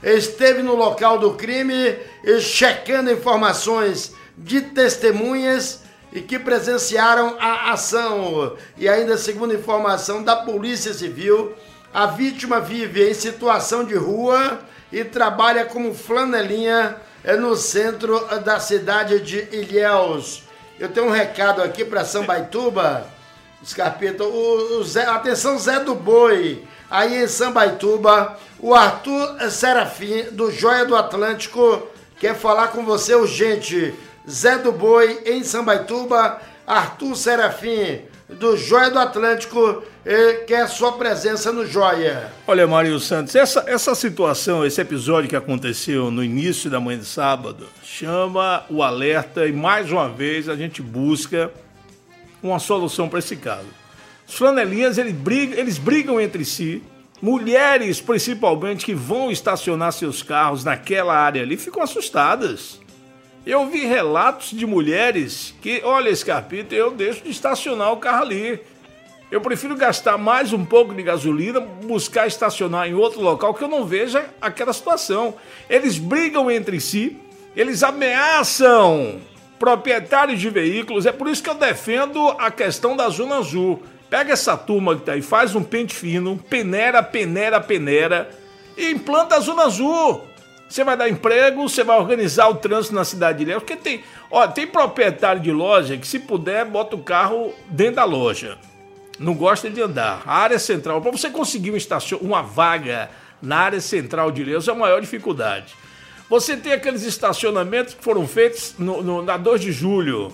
esteve no local do crime, checando informações de testemunhas e que presenciaram a ação. E ainda, segundo informação da Polícia Civil, a vítima vive em situação de rua e trabalha como flanelinha no centro da cidade de Ilhéus. Eu tenho um recado aqui para Sambaituba, Scarpito. O, o Zé, atenção, Zé do Boi, aí em Sambaituba, o Arthur Serafim, do Joia do Atlântico, quer falar com você urgente. Zé do Boi, em Sambaituba, Arthur Serafim, do Joia do Atlântico, quer sua presença no Joia. Olha, Mário Santos, essa, essa situação, esse episódio que aconteceu no início da manhã de sábado, chama o alerta e, mais uma vez, a gente busca uma solução para esse caso. Os flanelinhas, eles brigam, eles brigam entre si, mulheres, principalmente, que vão estacionar seus carros naquela área ali, ficam assustadas. Eu vi relatos de mulheres que, olha, Scarpito, eu deixo de estacionar o carro ali. Eu prefiro gastar mais um pouco de gasolina, buscar estacionar em outro local que eu não veja aquela situação. Eles brigam entre si, eles ameaçam proprietários de veículos. É por isso que eu defendo a questão da Zona Azul. Pega essa turma que tá aí, faz um pente fino, peneira, peneira, peneira e implanta a Zona Azul. Você vai dar emprego, você vai organizar o trânsito na cidade de Ilhéus, porque tem, ó, tem proprietário de loja que, se puder, bota o carro dentro da loja. Não gosta de andar. A área central, para você conseguir um estacion... uma vaga na área central de Ilhéus é a maior dificuldade. Você tem aqueles estacionamentos que foram feitos no, no, na dois de julho.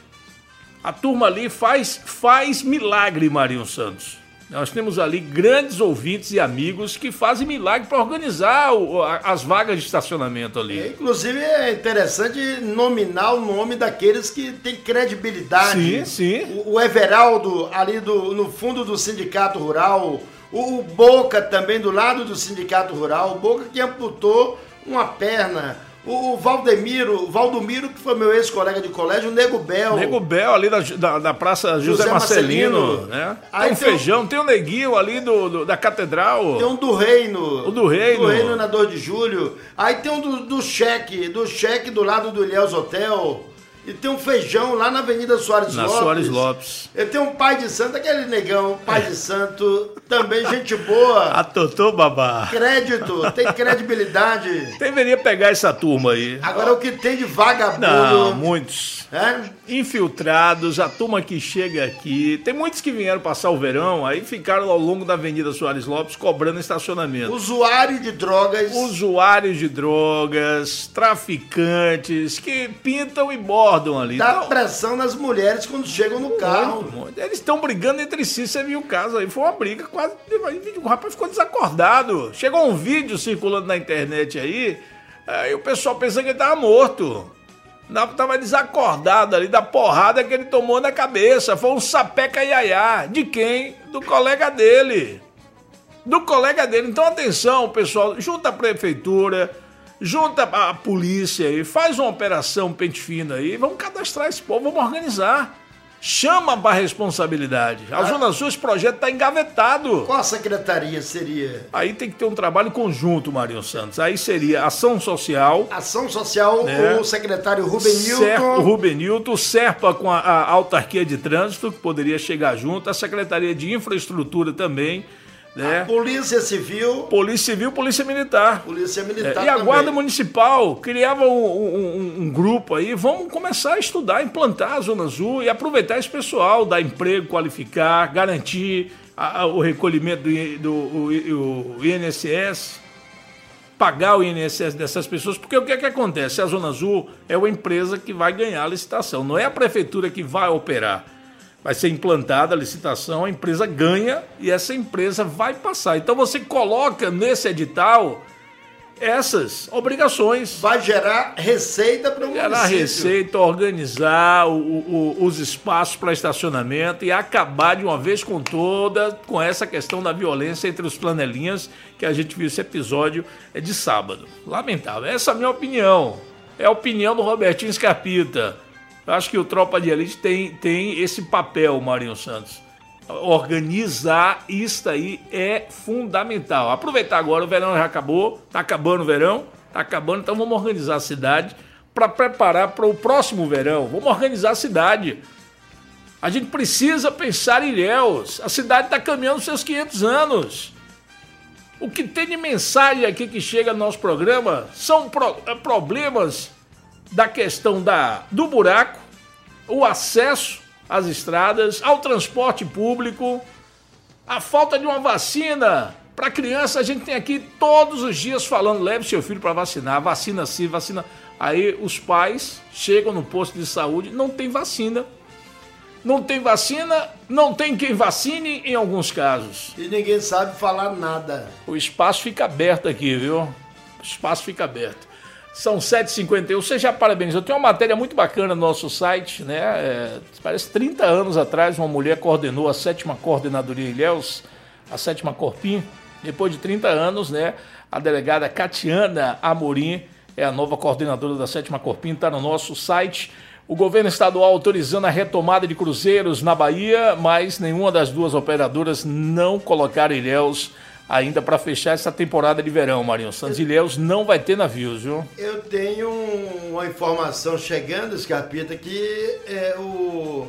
A turma ali faz, faz milagre, Marinho Santos. Nós temos ali grandes ouvintes e amigos que fazem milagre para organizar o, as vagas de estacionamento ali. É, inclusive é interessante nominar o nome daqueles que têm credibilidade. Sim, sim. O, o Everaldo, ali do, no fundo do Sindicato Rural, o, o Boca também do lado do Sindicato Rural, o Boca que amputou uma perna. O Valdemiro, Valdomiro, que foi meu ex-colega de colégio, o Nego Bel. Nego Bel, ali da, da, da Praça José, José Marcelino, Marcelino, né? Aí tem um tem feijão, um... tem o um Neguinho ali do, do, da Catedral. Tem um do Reino. O do Reino. Do Reino na dois de julho. Aí tem um do, do Cheque, do Cheque do lado do Ilhéus Hotel. E tem um feijão lá na Avenida Soares na Lopes. Soares Lopes. E tem um pai de santo, aquele negão, pai de santo, também gente boa. A Totô Babá. Crédito, tem credibilidade. Deveria pegar essa turma aí. Agora o que tem de vagabundo... Não, muitos. É? Infiltrados, a turma que chega aqui. Tem muitos que vieram passar o verão, aí ficaram ao longo da Avenida Soares Lopes cobrando estacionamento. Usuário de drogas. Usuários de drogas, traficantes, que pintam e bordam ali. Dá então, pressão nas mulheres quando chegam no carro. Muito, muito. Eles estão brigando entre si, você viu o caso aí, foi uma briga quase, o rapaz ficou desacordado. Chegou um vídeo circulando na internet aí, aí o pessoal pensando que ele tava morto. Tava desacordado ali da porrada que ele tomou na cabeça. Foi um sapeca iaiá. De quem? Do colega dele. Do colega dele. Então atenção, pessoal, junta a prefeitura, junta a polícia aí, faz uma operação pente fino aí, vamos cadastrar esse povo, vamos organizar. Chama para responsabilidade. A ah. Zona Sul, esse projeto está engavetado. Qual a secretaria seria? Aí tem que ter um trabalho conjunto, Marinho Santos. Aí seria Ação Social. Ação Social, né? O secretário Rubem Ser, Nilton. O Rubem Nilton, o Serpa com a, a Autarquia de Trânsito, que poderia chegar junto, a Secretaria de Infraestrutura também. Né? A Polícia Civil. Polícia Civil, Polícia Militar. Polícia Militar é, E a também. Guarda Municipal criava um, um, um grupo aí. Vamos começar a estudar, implantar a Zona Azul e aproveitar esse pessoal, dar emprego, qualificar, garantir a, a, o recolhimento do, do o, o I N S S, pagar o I N S S dessas pessoas, porque o que é que acontece? A Zona Azul é uma empresa que vai ganhar a licitação, não é a prefeitura que vai operar. Vai ser implantada a licitação, a empresa ganha e essa empresa vai passar. Então você coloca nesse edital essas obrigações. Vai gerar receita para o município. Gerar receita, organizar o, o, os espaços para estacionamento e acabar de uma vez com toda com essa questão da violência entre os flanelinhas, que a gente viu esse episódio é de sábado. Lamentável. Essa é a minha opinião. É a opinião do Robertinho Scarpita. Eu acho que o Tropa de Elite tem, tem esse papel, Marinho Santos, organizar, isso aí é fundamental. Aproveitar agora, o verão já acabou, tá acabando o verão, tá acabando, então vamos organizar a cidade para preparar para o próximo verão. Vamos organizar a cidade. A gente precisa pensar em Ilhéus. A cidade está caminhando seus quinhentos anos. O que tem de mensagem aqui que chega no nosso programa são pro, problemas da questão da, do buraco, o acesso às estradas, ao transporte público, a falta de uma vacina para criança. A gente tem aqui todos os dias falando, leve seu filho para vacinar, vacina sim, vacina. Aí os pais chegam no posto de saúde, não tem vacina. Não tem vacina, não tem quem vacine em alguns casos. E ninguém sabe falar nada. O espaço fica aberto aqui, viu? O espaço fica aberto. São sete e cinquenta e um, você já parabenizou. Tem uma matéria muito bacana no nosso site, né? É, parece trinta anos atrás, uma mulher coordenou a sétima coordenadoria Ilhéus, a sétima Corpim. Depois de trinta anos, né? A delegada Catiana Amorim é a nova coordenadora da sétima Corpim, está no nosso site. O governo estadual autorizando a retomada de cruzeiros na Bahia, mas nenhuma das duas operadoras não colocaram Ilhéus ainda para fechar essa temporada de verão, Marinho Santos. Ilhéus não vai ter navios, viu? Eu tenho uma informação chegando, Scarpita, que é o,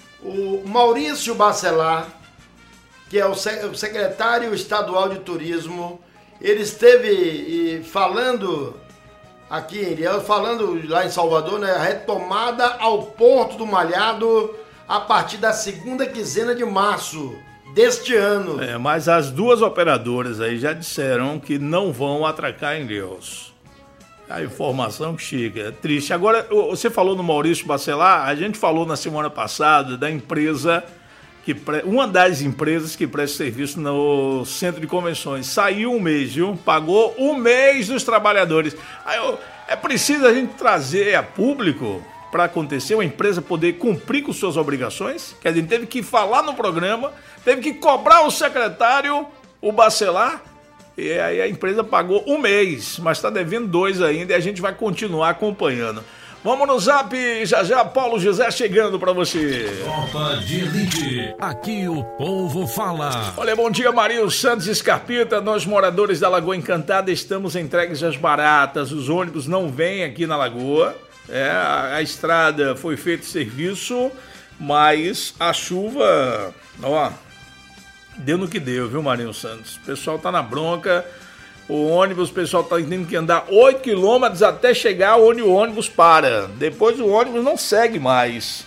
o Maurício Bacelar, que é o secretário estadual de turismo, ele esteve falando aqui em Ilhéus, falando lá em Salvador, né, a retomada ao Porto do Malhado a partir da segunda quinzena de março deste ano. É, mas as duas operadoras aí já disseram que não vão atracar em Ilhéus. A informação que chega é triste. Agora, você falou no Maurício Bacelar, a gente falou na semana passada da empresa, que pre... uma das empresas que presta serviço no centro de convenções. Saiu um mês, viu? Pagou um mês dos trabalhadores. Aí, eu... é preciso a gente trazer a público para acontecer, uma empresa poder cumprir com suas obrigações. Quer dizer, teve que falar no programa, teve que cobrar o secretário, o Bacelar, e aí a empresa pagou um mês, mas está devendo dois ainda e a gente vai continuar acompanhando. Vamos no zap, já já, Paulo José chegando pra você. Tropa de Elite, aqui o povo fala. Olha, bom dia, Marinho Santos e Scarpita. Nós, moradores da Lagoa Encantada, estamos entregues às baratas. Os ônibus não vêm aqui na Lagoa. É, a, a estrada foi feito serviço, mas a chuva, ó, deu no que deu, viu, Marinho Santos? O pessoal tá na bronca. O ônibus, o pessoal está tendo que andar oito quilômetros até chegar onde o ônibus para. Depois o ônibus não segue mais.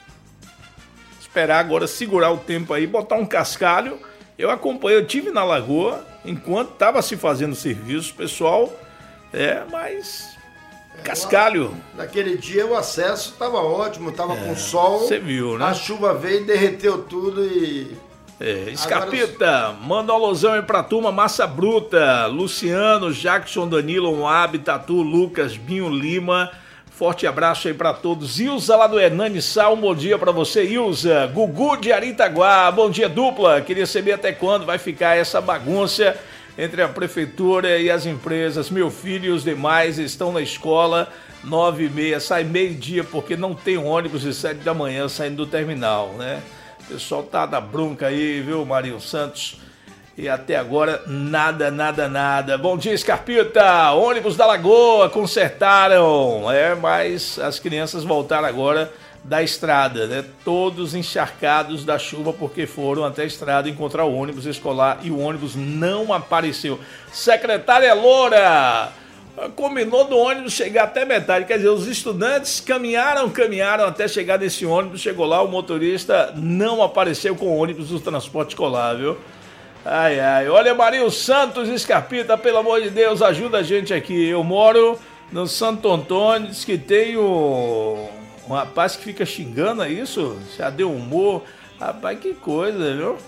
Esperar agora segurar o tempo aí, botar um cascalho. Eu acompanhei, eu estive na Lagoa enquanto estava se fazendo serviço, pessoal. É, mas cascalho. Naquele dia o acesso estava ótimo, estava é, com sol. Você viu, né? A chuva veio, derreteu tudo e... É, Scarpita, agora... manda um alusão aí pra turma, Massa Bruta, Luciano, Jackson, Danilo, Moab, Tatu, Lucas, Binho Lima, forte abraço aí pra todos. Ilza lá do Hernani Sá, um bom dia pra você, Ilza. Gugu de Aritaguá, bom dia dupla, queria saber até quando vai ficar essa bagunça entre a prefeitura e as empresas. Meu filho e os demais estão na escola, nove e meia, sai meio-dia porque não tem ônibus de sete da manhã saindo do terminal, né? O pessoal tá da bronca aí, viu, Marinho Santos? E até agora, nada, nada, nada. Bom dia, Scarpita! Ônibus da Lagoa, consertaram. É, mas as crianças voltaram agora da estrada, né? Todos encharcados da chuva porque foram até a estrada encontrar o ônibus escolar e o ônibus não apareceu. Secretária Loura combinou do ônibus chegar até metade, quer dizer, os estudantes caminharam, caminharam até chegar nesse ônibus, chegou lá, o motorista não apareceu com o ônibus do transporte escolar, viu? Ai, ai, olha, Marinho Santos e Scarpita, pelo amor de Deus, ajuda a gente aqui. Eu moro no Santo Antônio, diz que tem um, um rapaz que fica xingando, é isso? Já deu humor, rapaz, que coisa, viu?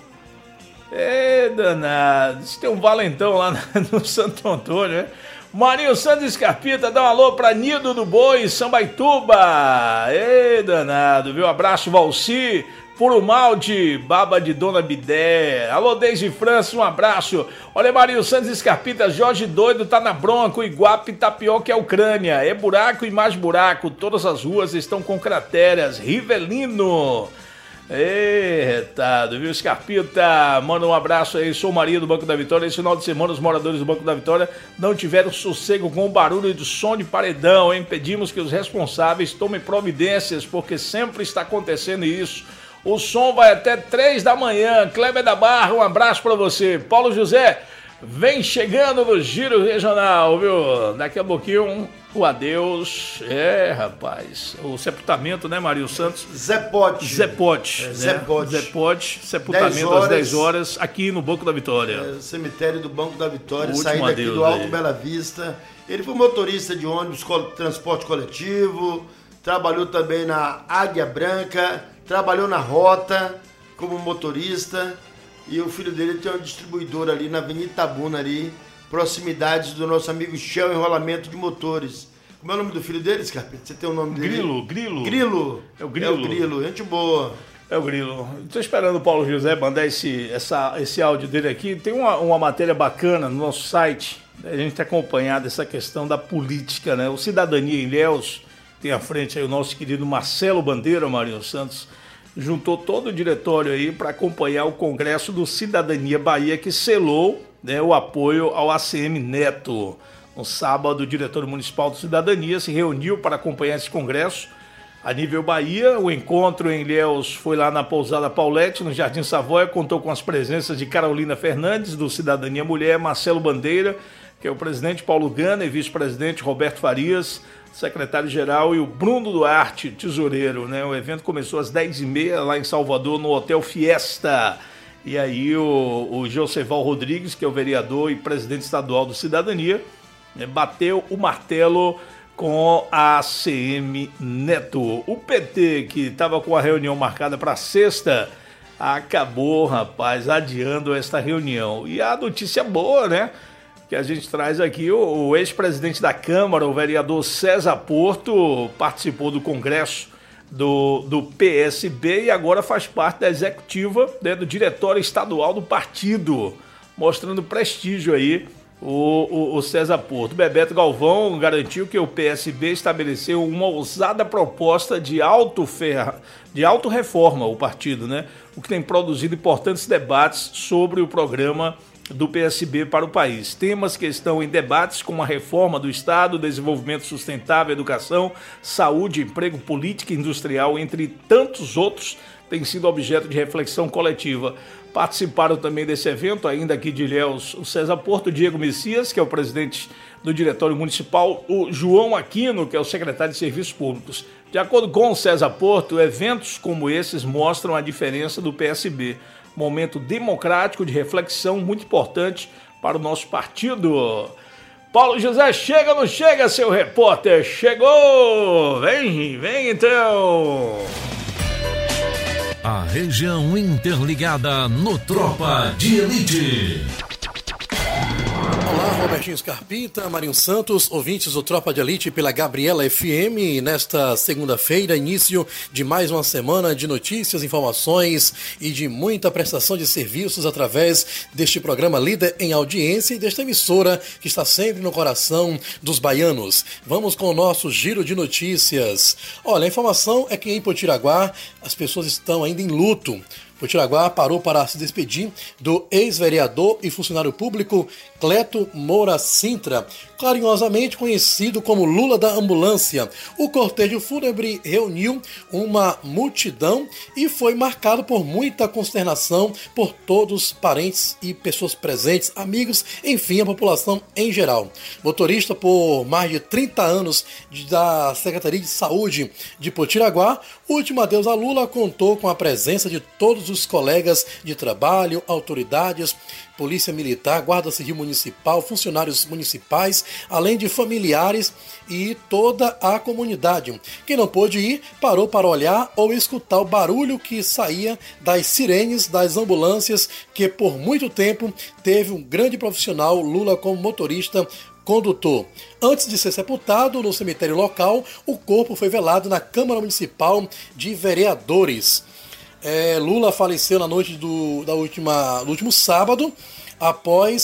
É danado, diz que tem um valentão lá no Santo Antônio, né? Marinho Santos e Scarpita, dá um alô pra Nido do Boi, Sambaituba. Ei, danado, viu? Abraço, Valci, Puro Malde, Baba de Dona Bidé. Alô, desde França, um abraço. Olha, Marinho Santos e Scarpita, Jorge Doido tá na bronca, o Iguape tá pior que a Ucrânia. É buraco e mais buraco, todas as ruas estão com crateras. Rivelino. Ei, retado, viu, Scarpita? Manda um abraço aí, sou Maria do Banco da Vitória. Esse final de semana os moradores do Banco da Vitória não tiveram sossego com o barulho do som de paredão, hein? Pedimos que os responsáveis tomem providências, porque sempre está acontecendo isso. O som vai até três da manhã. Kleber da Barra, um abraço pra você. Paulo José, vem chegando no Giro Regional, viu? Daqui a pouquinho o adeus. É, rapaz. O sepultamento, né, Marinho Santos? Zé Pote. Zé Pote. É, né? Zé Pote. Zé Pote, sepultamento às dez horas, aqui no Banco da Vitória. É, cemitério do Banco da Vitória, O saindo último aqui adeus do Alto aí. Bela Vista. Ele foi motorista de ônibus, co- transporte coletivo, trabalhou também na Águia Branca, trabalhou na Rota como motorista. E o filho dele tem uma distribuidora ali na Avenida Itabuna, ali, proximidades do nosso amigo Shell Enrolamento de Motores. Como é o nome do filho dele, Scarpeta? Você tem o nome dele? Grilo, Grilo. Grilo. É o Grilo. É o Grilo, gente boa. É o Grilo. Estou esperando o Paulo José mandar esse, essa, esse áudio dele aqui. Tem uma, uma matéria bacana no nosso site. A gente tem acompanhado essa questão da política, né? O Cidadania em Ilhéus, tem à frente aí o nosso querido Marcelo Bandeira, Marinho Santos, juntou todo o diretório aí para acompanhar o Congresso do Cidadania Bahia, que selou, né, o apoio ao A C M Neto. No sábado, o diretor municipal do Cidadania se reuniu para acompanhar esse congresso a nível Bahia. O encontro em Ilhéus foi lá na Pousada Paulette, no Jardim Savoia, contou com as presenças de Carolina Fernandes, do Cidadania Mulher, Marcelo Bandeira, que é o presidente, Paulo Gana, e vice-presidente Roberto Farias, secretário-geral, e o Bruno Duarte, tesoureiro, né? O evento começou às dez e meia lá em Salvador, no Hotel Fiesta. E aí o, o Joseval Rodrigues, que é o vereador e presidente estadual do Cidadania, né, bateu o martelo com a A C M Neto. O P T, que estava com a reunião marcada para sexta, acabou, rapaz, adiando esta reunião. E a notícia boa, né, que a gente traz aqui, o, o ex-presidente da Câmara, o vereador César Porto, participou do congresso do, do P S B e agora faz parte da executiva, né, do diretório estadual do partido, mostrando prestígio aí o, o, o César Porto. Bebeto Galvão garantiu que o P S B estabeleceu uma ousada proposta de auto-reforma, de auto-reforma, o partido, né, o que tem produzido importantes debates sobre o programa do P S B para o país. Temas que estão em debates como a reforma do Estado, desenvolvimento sustentável, educação, saúde, emprego, política industrial, entre tantos outros, têm sido objeto de reflexão coletiva. Participaram também desse evento, ainda aqui de Ilhéus, o César Porto, o Diego Messias, que é o presidente do Diretório Municipal, o João Aquino, que é o secretário de Serviços Públicos. De acordo com o César Porto, eventos como esses mostram a diferença do P S B. Momento democrático de reflexão muito importante para o nosso partido. Paulo José, chega ou não chega, seu repórter? Chegou! Vem, vem então! A região interligada no Tropa de Elite. Olá, Robertinho Scarpita, Marinho Santos, ouvintes do Tropa de Elite pela Gabriela F M, nesta segunda-feira, início de mais uma semana de notícias, informações e de muita prestação de serviços através deste programa líder em audiência e desta emissora que está sempre no coração dos baianos. Vamos com o nosso giro de notícias. Olha, a informação é que em Potiraguá as pessoas estão ainda em luto. Potiraguá parou para se despedir do ex-vereador e funcionário público Cleto Moura Sintra, carinhosamente conhecido como Lula da Ambulância. O cortejo fúnebre reuniu uma multidão e foi marcado por muita consternação por todos os parentes e pessoas presentes, amigos, enfim, a população em geral. Motorista por mais de trinta anos da Secretaria de Saúde de Potiraguá, o último adeus a Lula contou com a presença de todos os colegas de trabalho, autoridades, Polícia Militar, Guarda Civil Municipal, funcionários municipais, além de familiares e toda a comunidade. Quem não pôde ir, parou para olhar ou escutar o barulho que saía das sirenes das ambulâncias, que por muito tempo teve um grande profissional, Lula, como motorista condutor. Antes de ser sepultado no cemitério local, o corpo foi velado na Câmara Municipal de Vereadores. É, Lula faleceu na noite do, da última, do último sábado, após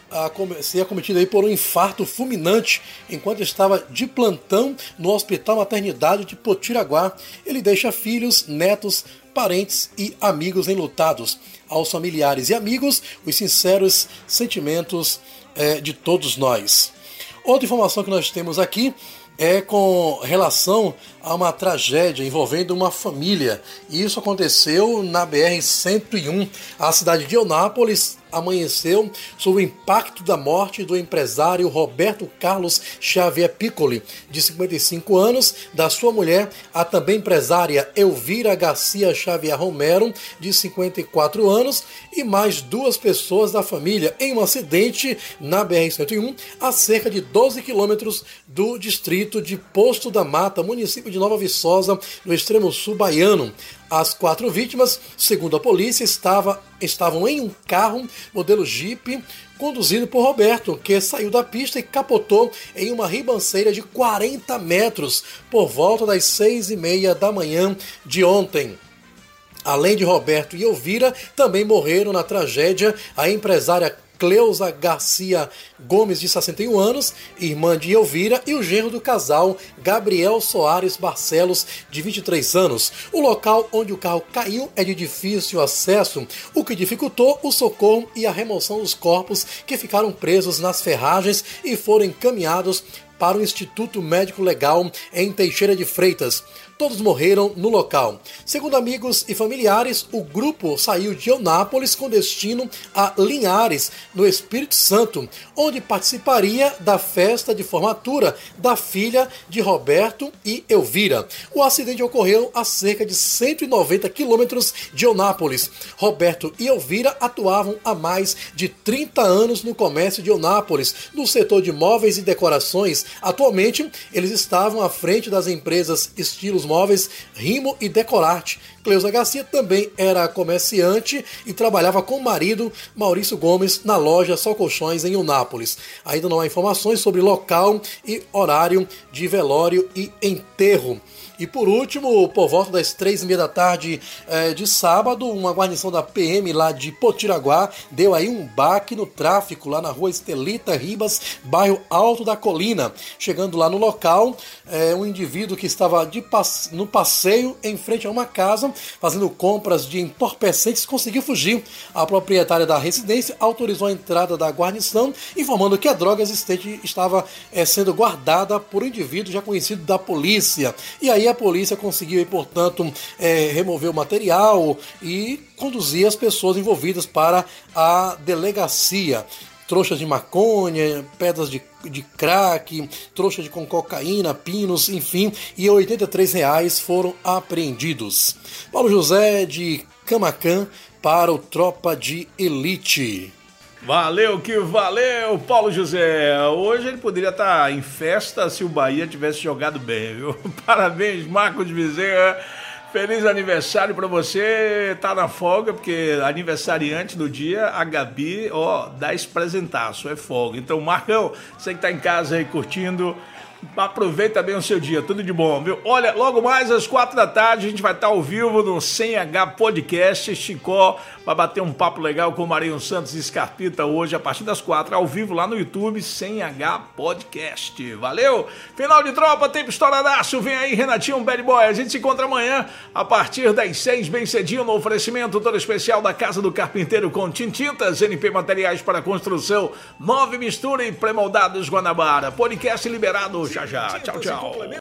ser acometido aí por um infarto fulminante enquanto estava de plantão no Hospital Maternidade de Potiraguá. Ele deixa filhos, netos, parentes e amigos enlutados. Aos familiares e amigos, os sinceros sentimentos é, de todos nós. Outra informação que nós temos aqui é com relação a uma tragédia envolvendo uma família. E isso aconteceu na B R cento e um. A cidade de Eunápolis amanheceu sob o impacto da morte do empresário Roberto Carlos Xavier Piccoli, de cinquenta e cinco anos, da sua mulher, a também empresária Elvira Garcia Xavier Romero, de cinquenta e quatro anos, e mais duas pessoas da família em um acidente na B R cento e um, a cerca de doze quilômetros do distrito de Posto da Mata, município de Nova Viçosa, no extremo sul baiano. As quatro vítimas, segundo a polícia, estava, estavam em um carro modelo Jeep conduzido por Roberto, que saiu da pista e capotou em uma ribanceira de quarenta metros por volta das seis e meia da manhã de ontem. Além de Roberto e Elvira, também morreram na tragédia a empresária Cleusa Garcia Gomes, de sessenta e um anos, irmã de Elvira, e o genro do casal, Gabriel Soares Barcelos, de vinte e três anos. O local onde o carro caiu é de difícil acesso, o que dificultou o socorro e a remoção dos corpos que ficaram presos nas ferragens e foram encaminhados para o Instituto Médico Legal em Teixeira de Freitas. Todos morreram no local. Segundo amigos e familiares, o grupo saiu de Eunápolis com destino a Linhares, no Espírito Santo, onde participaria da festa de formatura da filha de Roberto e Elvira. O acidente ocorreu a cerca de cento e noventa quilômetros de Eunápolis. Roberto e Elvira atuavam há mais de trinta anos no comércio de Eunápolis, no setor de móveis e decorações. Atualmente, eles estavam à frente das empresas Estilos Móveis, Rimo e Decorarte. Cleusa Garcia também era comerciante e trabalhava com o marido Maurício Gomes na loja Só Colchões em Eunápolis. Ainda não há informações sobre local e horário de velório e enterro. E por último, por volta das três e meia da tarde eh, de sábado, uma guarnição da P M lá de Potiraguá deu aí um baque no tráfico lá na rua Estelita Ribas, bairro Alto da Colina. Chegando lá no local, eh, um indivíduo que estava de passe- no passeio em frente a uma casa, fazendo compras de entorpecentes, conseguiu fugir. A proprietária da residência autorizou a entrada da guarnição, informando que a droga existente estava eh, sendo guardada por um indivíduo já conhecido da polícia. E aí a polícia conseguiu, portanto, é, remover o material e conduzir as pessoas envolvidas para a delegacia. Trouxas de maconha, pedras de, de crack, trouxas de com cocaína, pinos, enfim, e oitenta e três reais foram apreendidos. Paulo José de Camacan para o Tropa de Elite. Valeu que valeu, Paulo José. Hoje ele poderia estar em festa se o Bahia tivesse jogado bem, viu? Parabéns, Marco de Bezerra. Feliz aniversário pra você. Tá na folga, porque aniversariante do dia, a Gabi, ó, dá esse presentaço, é folga. Então, Marcão, você que tá em casa aí curtindo, aproveita bem o seu dia, tudo de bom, viu? Olha, logo mais às quatro da tarde a gente vai estar ao vivo no cem H Podcast. Chicó vai bater um papo legal com o Marinho Santos e Scarpita hoje a partir das quatro, ao vivo lá no YouTube, cem H Podcast. Valeu? Final de tropa, tempo estouradaço. Vem aí, Renatinho, um bad boy. A gente se encontra amanhã a partir das seis, bem cedinho, no oferecimento todo especial da Casa do Carpinteiro com Tintintas, N P Materiais para Construção, Nove Mistura e Pré-Moldados Guanabara. Podcast liberado já já. Tchau, tchau.